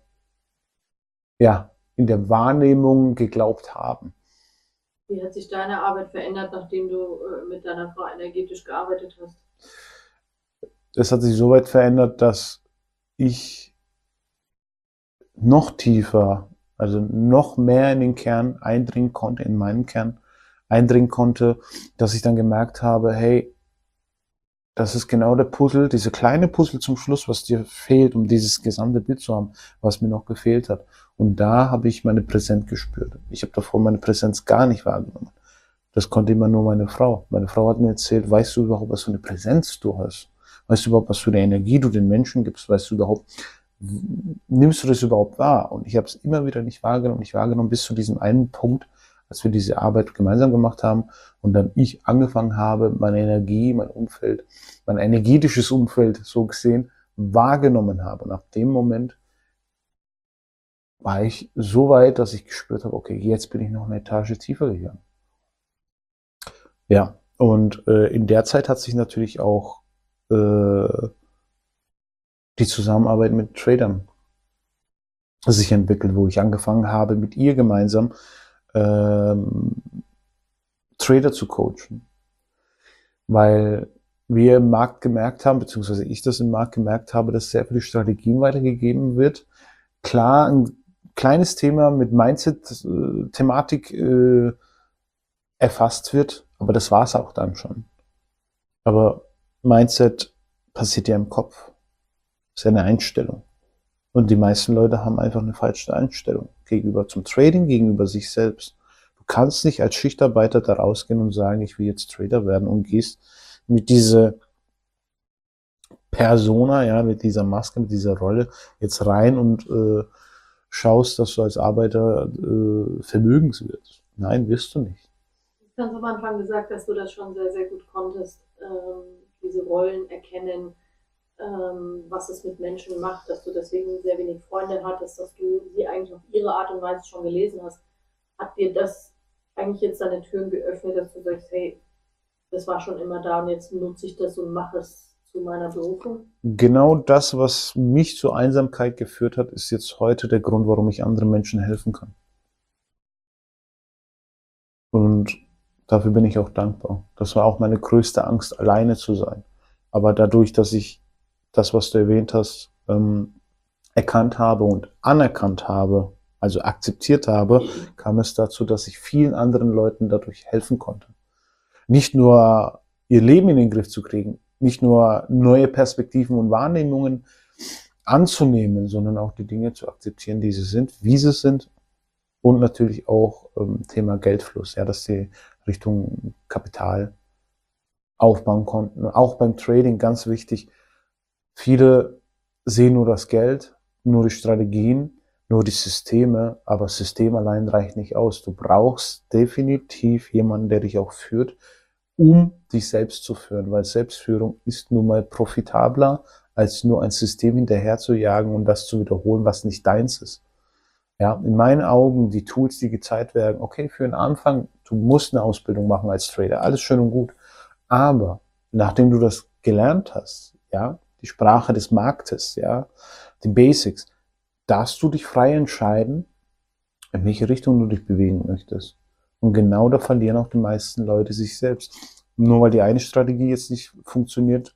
in der Wahrnehmung geglaubt haben. Wie hat sich deine Arbeit verändert, nachdem du mit deiner Frau energetisch gearbeitet hast? Es hat sich so weit verändert, dass ich noch tiefer, also noch mehr in den Kern eindringen konnte, in meinen Kern eindringen konnte, dass ich dann gemerkt habe, hey, das ist genau der Puzzle, diese kleine Puzzle zum Schluss, was dir fehlt, um dieses gesamte Bild zu haben, was mir noch gefehlt hat. Und da habe ich meine Präsenz gespürt. Ich habe davor meine Präsenz gar nicht wahrgenommen. Das konnte immer nur meine Frau. Meine Frau hat mir erzählt, weißt du überhaupt, was für eine Präsenz du hast? Weißt du überhaupt, was für eine Energie du den Menschen gibst? Weißt du überhaupt, nimmst du das überhaupt wahr? Und ich habe es immer wieder nicht wahrgenommen bis zu diesem einen Punkt, als wir diese Arbeit gemeinsam gemacht haben und dann ich angefangen habe, meine Energie, mein Umfeld, mein energetisches Umfeld so gesehen wahrgenommen habe. Und ab dem Moment war ich so weit, dass ich gespürt habe, okay, jetzt bin ich noch eine Etage tiefer gegangen. Ja, und in der Zeit hat sich natürlich auch die Zusammenarbeit mit Tradern sich entwickelt, wo ich angefangen habe, mit ihr gemeinsam Trader zu coachen. Weil wir im Markt gemerkt haben, beziehungsweise ich das im Markt gemerkt habe, dass sehr viele Strategien weitergegeben wird. Klar, ein kleines Thema mit Mindset-Thematik erfasst wird, aber das war es auch dann schon. Aber Mindset passiert ja im Kopf. Das ist ja eine Einstellung. Und die meisten Leute haben einfach eine falsche Einstellung gegenüber zum Trading, gegenüber sich selbst. Du kannst nicht als Schichtarbeiter da rausgehen und sagen, ich will jetzt Trader werden und gehst mit dieser Persona, ja, mit dieser Maske, mit dieser Rolle jetzt rein und schaust, dass du als Arbeiter vermögens wirst. Nein, wirst du nicht. Du hast am Anfang gesagt, dass du das schon sehr, sehr gut konntest, diese Rollen erkennen, was es mit Menschen macht, dass du deswegen sehr wenig Freunde hattest, dass du sie eigentlich auf ihre Art und Weise schon gelesen hast. Hat dir das eigentlich jetzt deine Türen geöffnet, dass du sagst, hey, das war schon immer da und jetzt nutze ich das und mache es zu meiner Berufung? Genau das, was mich zur Einsamkeit geführt hat, ist jetzt heute der Grund, warum ich anderen Menschen helfen kann. Und dafür bin ich auch dankbar. Das war auch meine größte Angst, alleine zu sein. Aber dadurch, dass ich das, was du erwähnt hast, erkannt habe und anerkannt habe, also akzeptiert habe, kam es dazu, dass ich vielen anderen Leuten dadurch helfen konnte. Nicht nur ihr Leben in den Griff zu kriegen, nicht nur neue Perspektiven und Wahrnehmungen anzunehmen, sondern auch die Dinge zu akzeptieren, die sie sind, wie sie sind. Und natürlich auch Thema Geldfluss, ja, dass sie Richtung Kapital aufbauen konnten. Auch beim Trading ganz wichtig. Viele sehen nur das Geld, nur die Strategien, nur die Systeme, aber System allein reicht nicht aus. Du brauchst definitiv jemanden, der dich auch führt, um dich selbst zu führen, weil Selbstführung ist nun mal profitabler, als nur ein System hinterher zu jagen und das zu wiederholen, was nicht deins ist. Ja, in meinen Augen, die Tools, die gezeigt werden, okay, für den Anfang, du musst eine Ausbildung machen als Trader, alles schön und gut. Aber nachdem du das gelernt hast, ja, die Sprache des Marktes, ja, die Basics, darfst du dich frei entscheiden, in welche Richtung du dich bewegen möchtest. Und genau da verlieren auch die meisten Leute sich selbst. Nur weil die eine Strategie jetzt nicht funktioniert,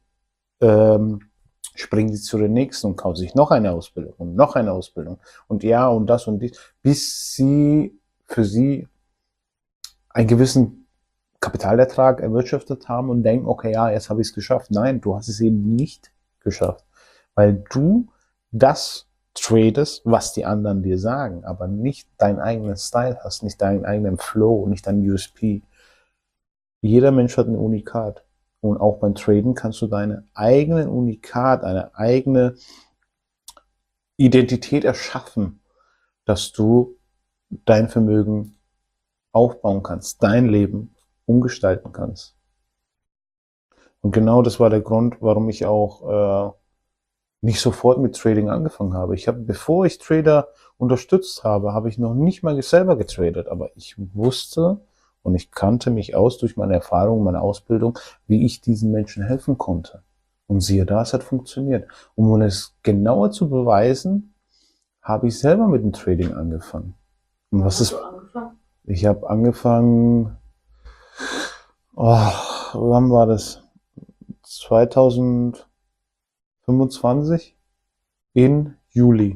springen sie zu der nächsten und kaufen sich noch eine Ausbildung und noch eine Ausbildung und ja und das und dies, bis sie für sie einen gewissen Kapitalertrag erwirtschaftet haben und denken, okay, ja, jetzt habe ich es geschafft. Nein, du hast es eben nicht geschafft, weil du das tradest, was die anderen dir sagen, aber nicht deinen eigenen Style hast, nicht deinen eigenen Flow, nicht dein USP. Jeder Mensch hat ein Unikat. Und auch beim Traden kannst du deine eigenen Unikat, eine eigene Identität erschaffen, dass du dein Vermögen aufbauen kannst, dein Leben umgestalten kannst. Und genau das war der Grund, warum ich auch nicht sofort mit Trading angefangen habe. Bevor ich Trader unterstützt habe, habe ich noch nicht mal selber getradet, aber ich wusste und ich kannte mich aus durch meine Erfahrung, meine Ausbildung, wie ich diesen Menschen helfen konnte. Und siehe da, es hat funktioniert. Um es genauer zu beweisen, habe ich selber mit dem Trading angefangen. Und was ist? Ich habe angefangen, wann war das? 2025 in Juli.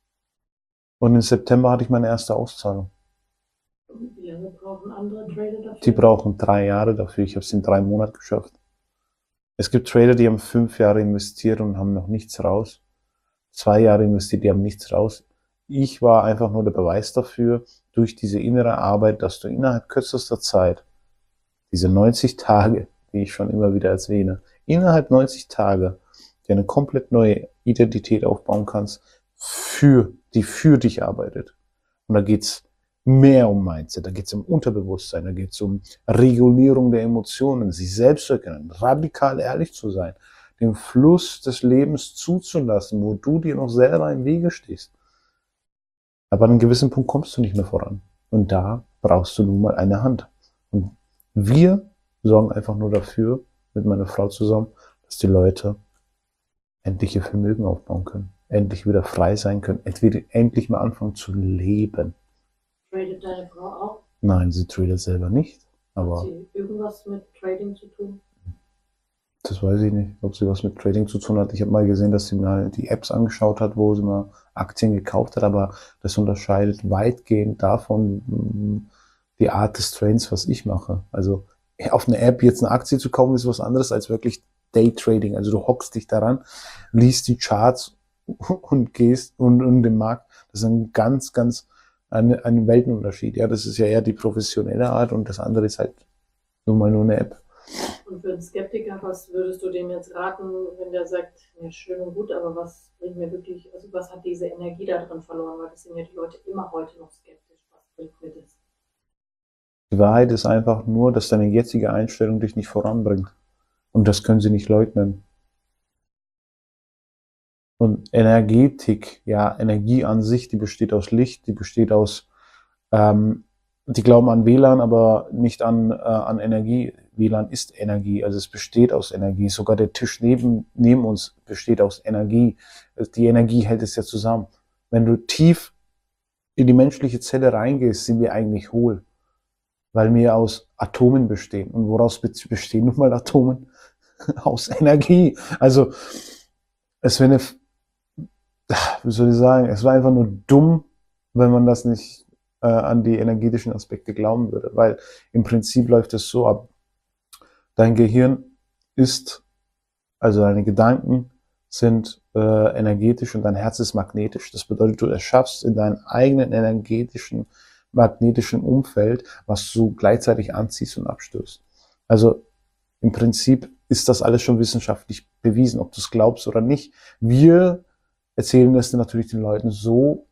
Und im September hatte ich meine erste Auszahlung. Wie lange brauchen andere Trader dafür? Die brauchen 3 Jahre dafür. Ich habe es in 3 Monaten geschafft. Es gibt Trader, die haben 5 Jahre investiert und haben noch nichts raus. 2 Jahre investiert, die haben nichts raus. Ich war einfach nur der Beweis dafür, durch diese innere Arbeit, dass du innerhalb kürzester Zeit, diese 90 Tage, die ich schon immer wieder erwähne, innerhalb 90 Tage dir eine komplett neue Identität aufbauen kannst, die für dich arbeitet. Und da geht's mehr um Mindset, da geht's um Unterbewusstsein, da geht's um Regulierung der Emotionen, sich selbst zu erkennen, radikal ehrlich zu sein, den Fluss des Lebens zuzulassen, wo du dir noch selber im Wege stehst. Aber an einem gewissen Punkt kommst du nicht mehr voran. Und da brauchst du nun mal eine Hand. Und wir sorgen einfach nur dafür, mit meiner Frau zusammen, dass die Leute endlich ihr Vermögen aufbauen können, endlich wieder frei sein können, endlich mal anfangen zu leben. Tradet deine Frau auch? Nein, sie tradet selber nicht. Aber Hat sie irgendwas mit Trading zu tun? das weiß ich nicht, ob sie was mit Trading zu tun hat. Ich habe mal gesehen, dass sie mal die Apps angeschaut hat, wo sie mal Aktien gekauft hat, aber das unterscheidet weitgehend davon die Art des Trades, was ich mache. Also auf eine App jetzt eine Aktie zu kaufen, ist was anderes als wirklich Daytrading. Also du hockst dich daran, liest die Charts und gehst und den Markt. Das ist ein ganz ein Weltenunterschied. Ja, das ist ja eher die professionelle Art und das andere ist halt nur mal nur eine App. Und für einen Skeptiker, was würdest du dem jetzt raten, wenn der sagt, ja, schön und gut, aber was bringt mir wirklich, also was hat diese Energie da drin verloren? Weil das sind ja die Leute immer heute noch skeptisch. Was bringt mir das? Die Wahrheit ist einfach nur, dass deine jetzige Einstellung dich nicht voranbringt. Und das können sie nicht leugnen. Und Energetik, ja, Energie an sich, die besteht aus Licht, die besteht aus, die glauben an WLAN, aber nicht an Energie. WLAN ist Energie, also es besteht aus Energie. Sogar der Tisch neben uns besteht aus Energie. Die Energie hält es ja zusammen. Wenn du tief in die menschliche Zelle reingehst, sind wir eigentlich hohl, weil wir aus Atomen bestehen. Und woraus bestehen nun mal Atomen? Aus Energie. Also es wäre wie soll ich sagen, es war einfach nur dumm, wenn man das nicht an die energetischen Aspekte glauben würde. Weil im Prinzip läuft es so ab, dein Gehirn ist, also deine Gedanken sind energetisch und dein Herz ist magnetisch. Das bedeutet, du erschaffst in deinem eigenen energetischen, magnetischen Umfeld, was du gleichzeitig anziehst und abstößt. Also im Prinzip ist das alles schon wissenschaftlich bewiesen, ob du es glaubst oder nicht. Wir erzählen es natürlich den Leuten so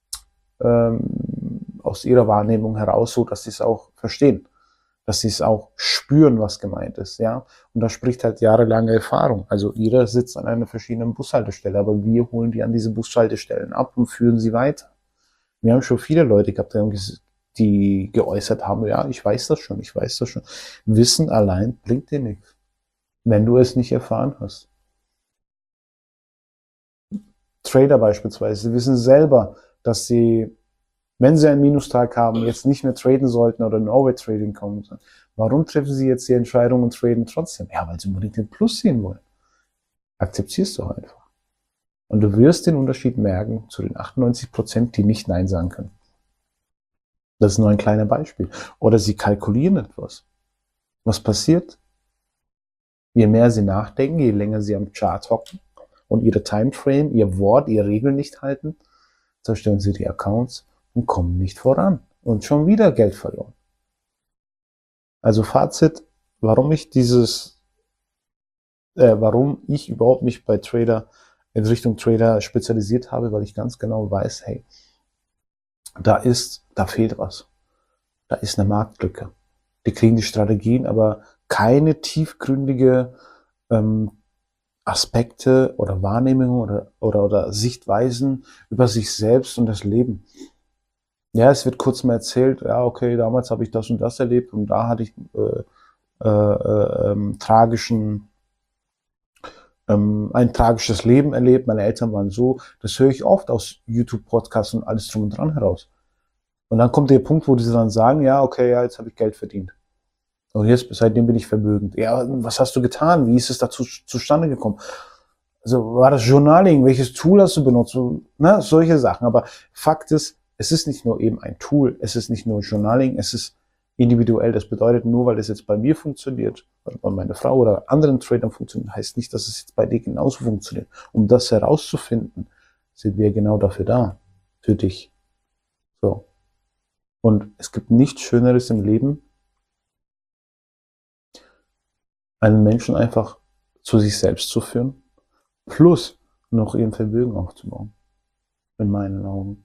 aus ihrer Wahrnehmung heraus, so dass sie es auch verstehen, dass sie es auch spüren, was gemeint ist, ja. Und da spricht halt jahrelange Erfahrung. Also jeder sitzt an einer verschiedenen Bushaltestelle, aber wir holen die an diese Bushaltestellen ab und führen sie weiter. Wir haben schon viele Leute gehabt, die geäußert haben, ja, ich weiß das schon, ich weiß das schon. Wissen allein bringt dir nichts, wenn du es nicht erfahren hast. Trader beispielsweise, sie wissen selber, dass sie, wenn sie einen Minustag haben, jetzt nicht mehr traden sollten oder in Overtrading kommen sollen. Warum treffen sie jetzt die Entscheidung und traden trotzdem? Ja, weil sie unbedingt den Plus sehen wollen. Akzeptierst du einfach. Und du wirst den Unterschied merken zu den 98%, die nicht Nein sagen können. Das ist nur ein kleiner Beispiel. Oder sie kalkulieren etwas. Was passiert? Je mehr sie nachdenken, je länger sie am Chart hocken und ihre Timeframe, ihr Wort, ihre Regeln nicht halten, zerstören sie die Accounts und kommen nicht voran. Und schon wieder Geld verloren. Also Fazit, warum ich warum ich überhaupt mich bei Trader in Richtung Trader spezialisiert habe, weil ich ganz genau weiß, hey, da fehlt was. Da ist eine Marktlücke. Die kriegen die Strategien, aber keine tiefgründige Aspekte oder Wahrnehmungen oder Sichtweisen über sich selbst und das Leben. Ja, es wird kurz mal erzählt, ja, okay, damals habe ich das und das erlebt und da hatte ich ein tragisches Leben erlebt, meine Eltern waren so. Das höre ich oft aus YouTube-Podcasts und alles drum und dran heraus. Und dann kommt der Punkt, wo die dann sagen, ja, okay, ja, jetzt habe ich Geld verdient. Und jetzt, seitdem bin ich vermögend. Ja, was hast du getan? Wie ist es dazu zustande gekommen? Also war das Journaling? Welches Tool hast du benutzt? Ne, solche Sachen. Aber Fakt ist, es ist nicht nur eben ein Tool, es ist nicht nur Journaling, es ist individuell. Das bedeutet, nur weil es jetzt bei mir funktioniert, oder bei meiner Frau oder anderen Tradern funktioniert, heißt nicht, dass es jetzt bei dir genauso funktioniert. Um das herauszufinden, sind wir genau dafür da. Für dich. So. Und es gibt nichts Schöneres im Leben, einen Menschen einfach zu sich selbst zu führen, plus noch ihren Vermögen aufzubauen. In meinen Augen.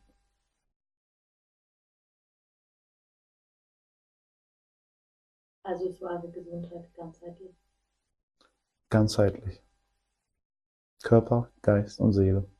Also es war eine Gesundheit ganzheitlich. Ganzheitlich. Körper, Geist und Seele.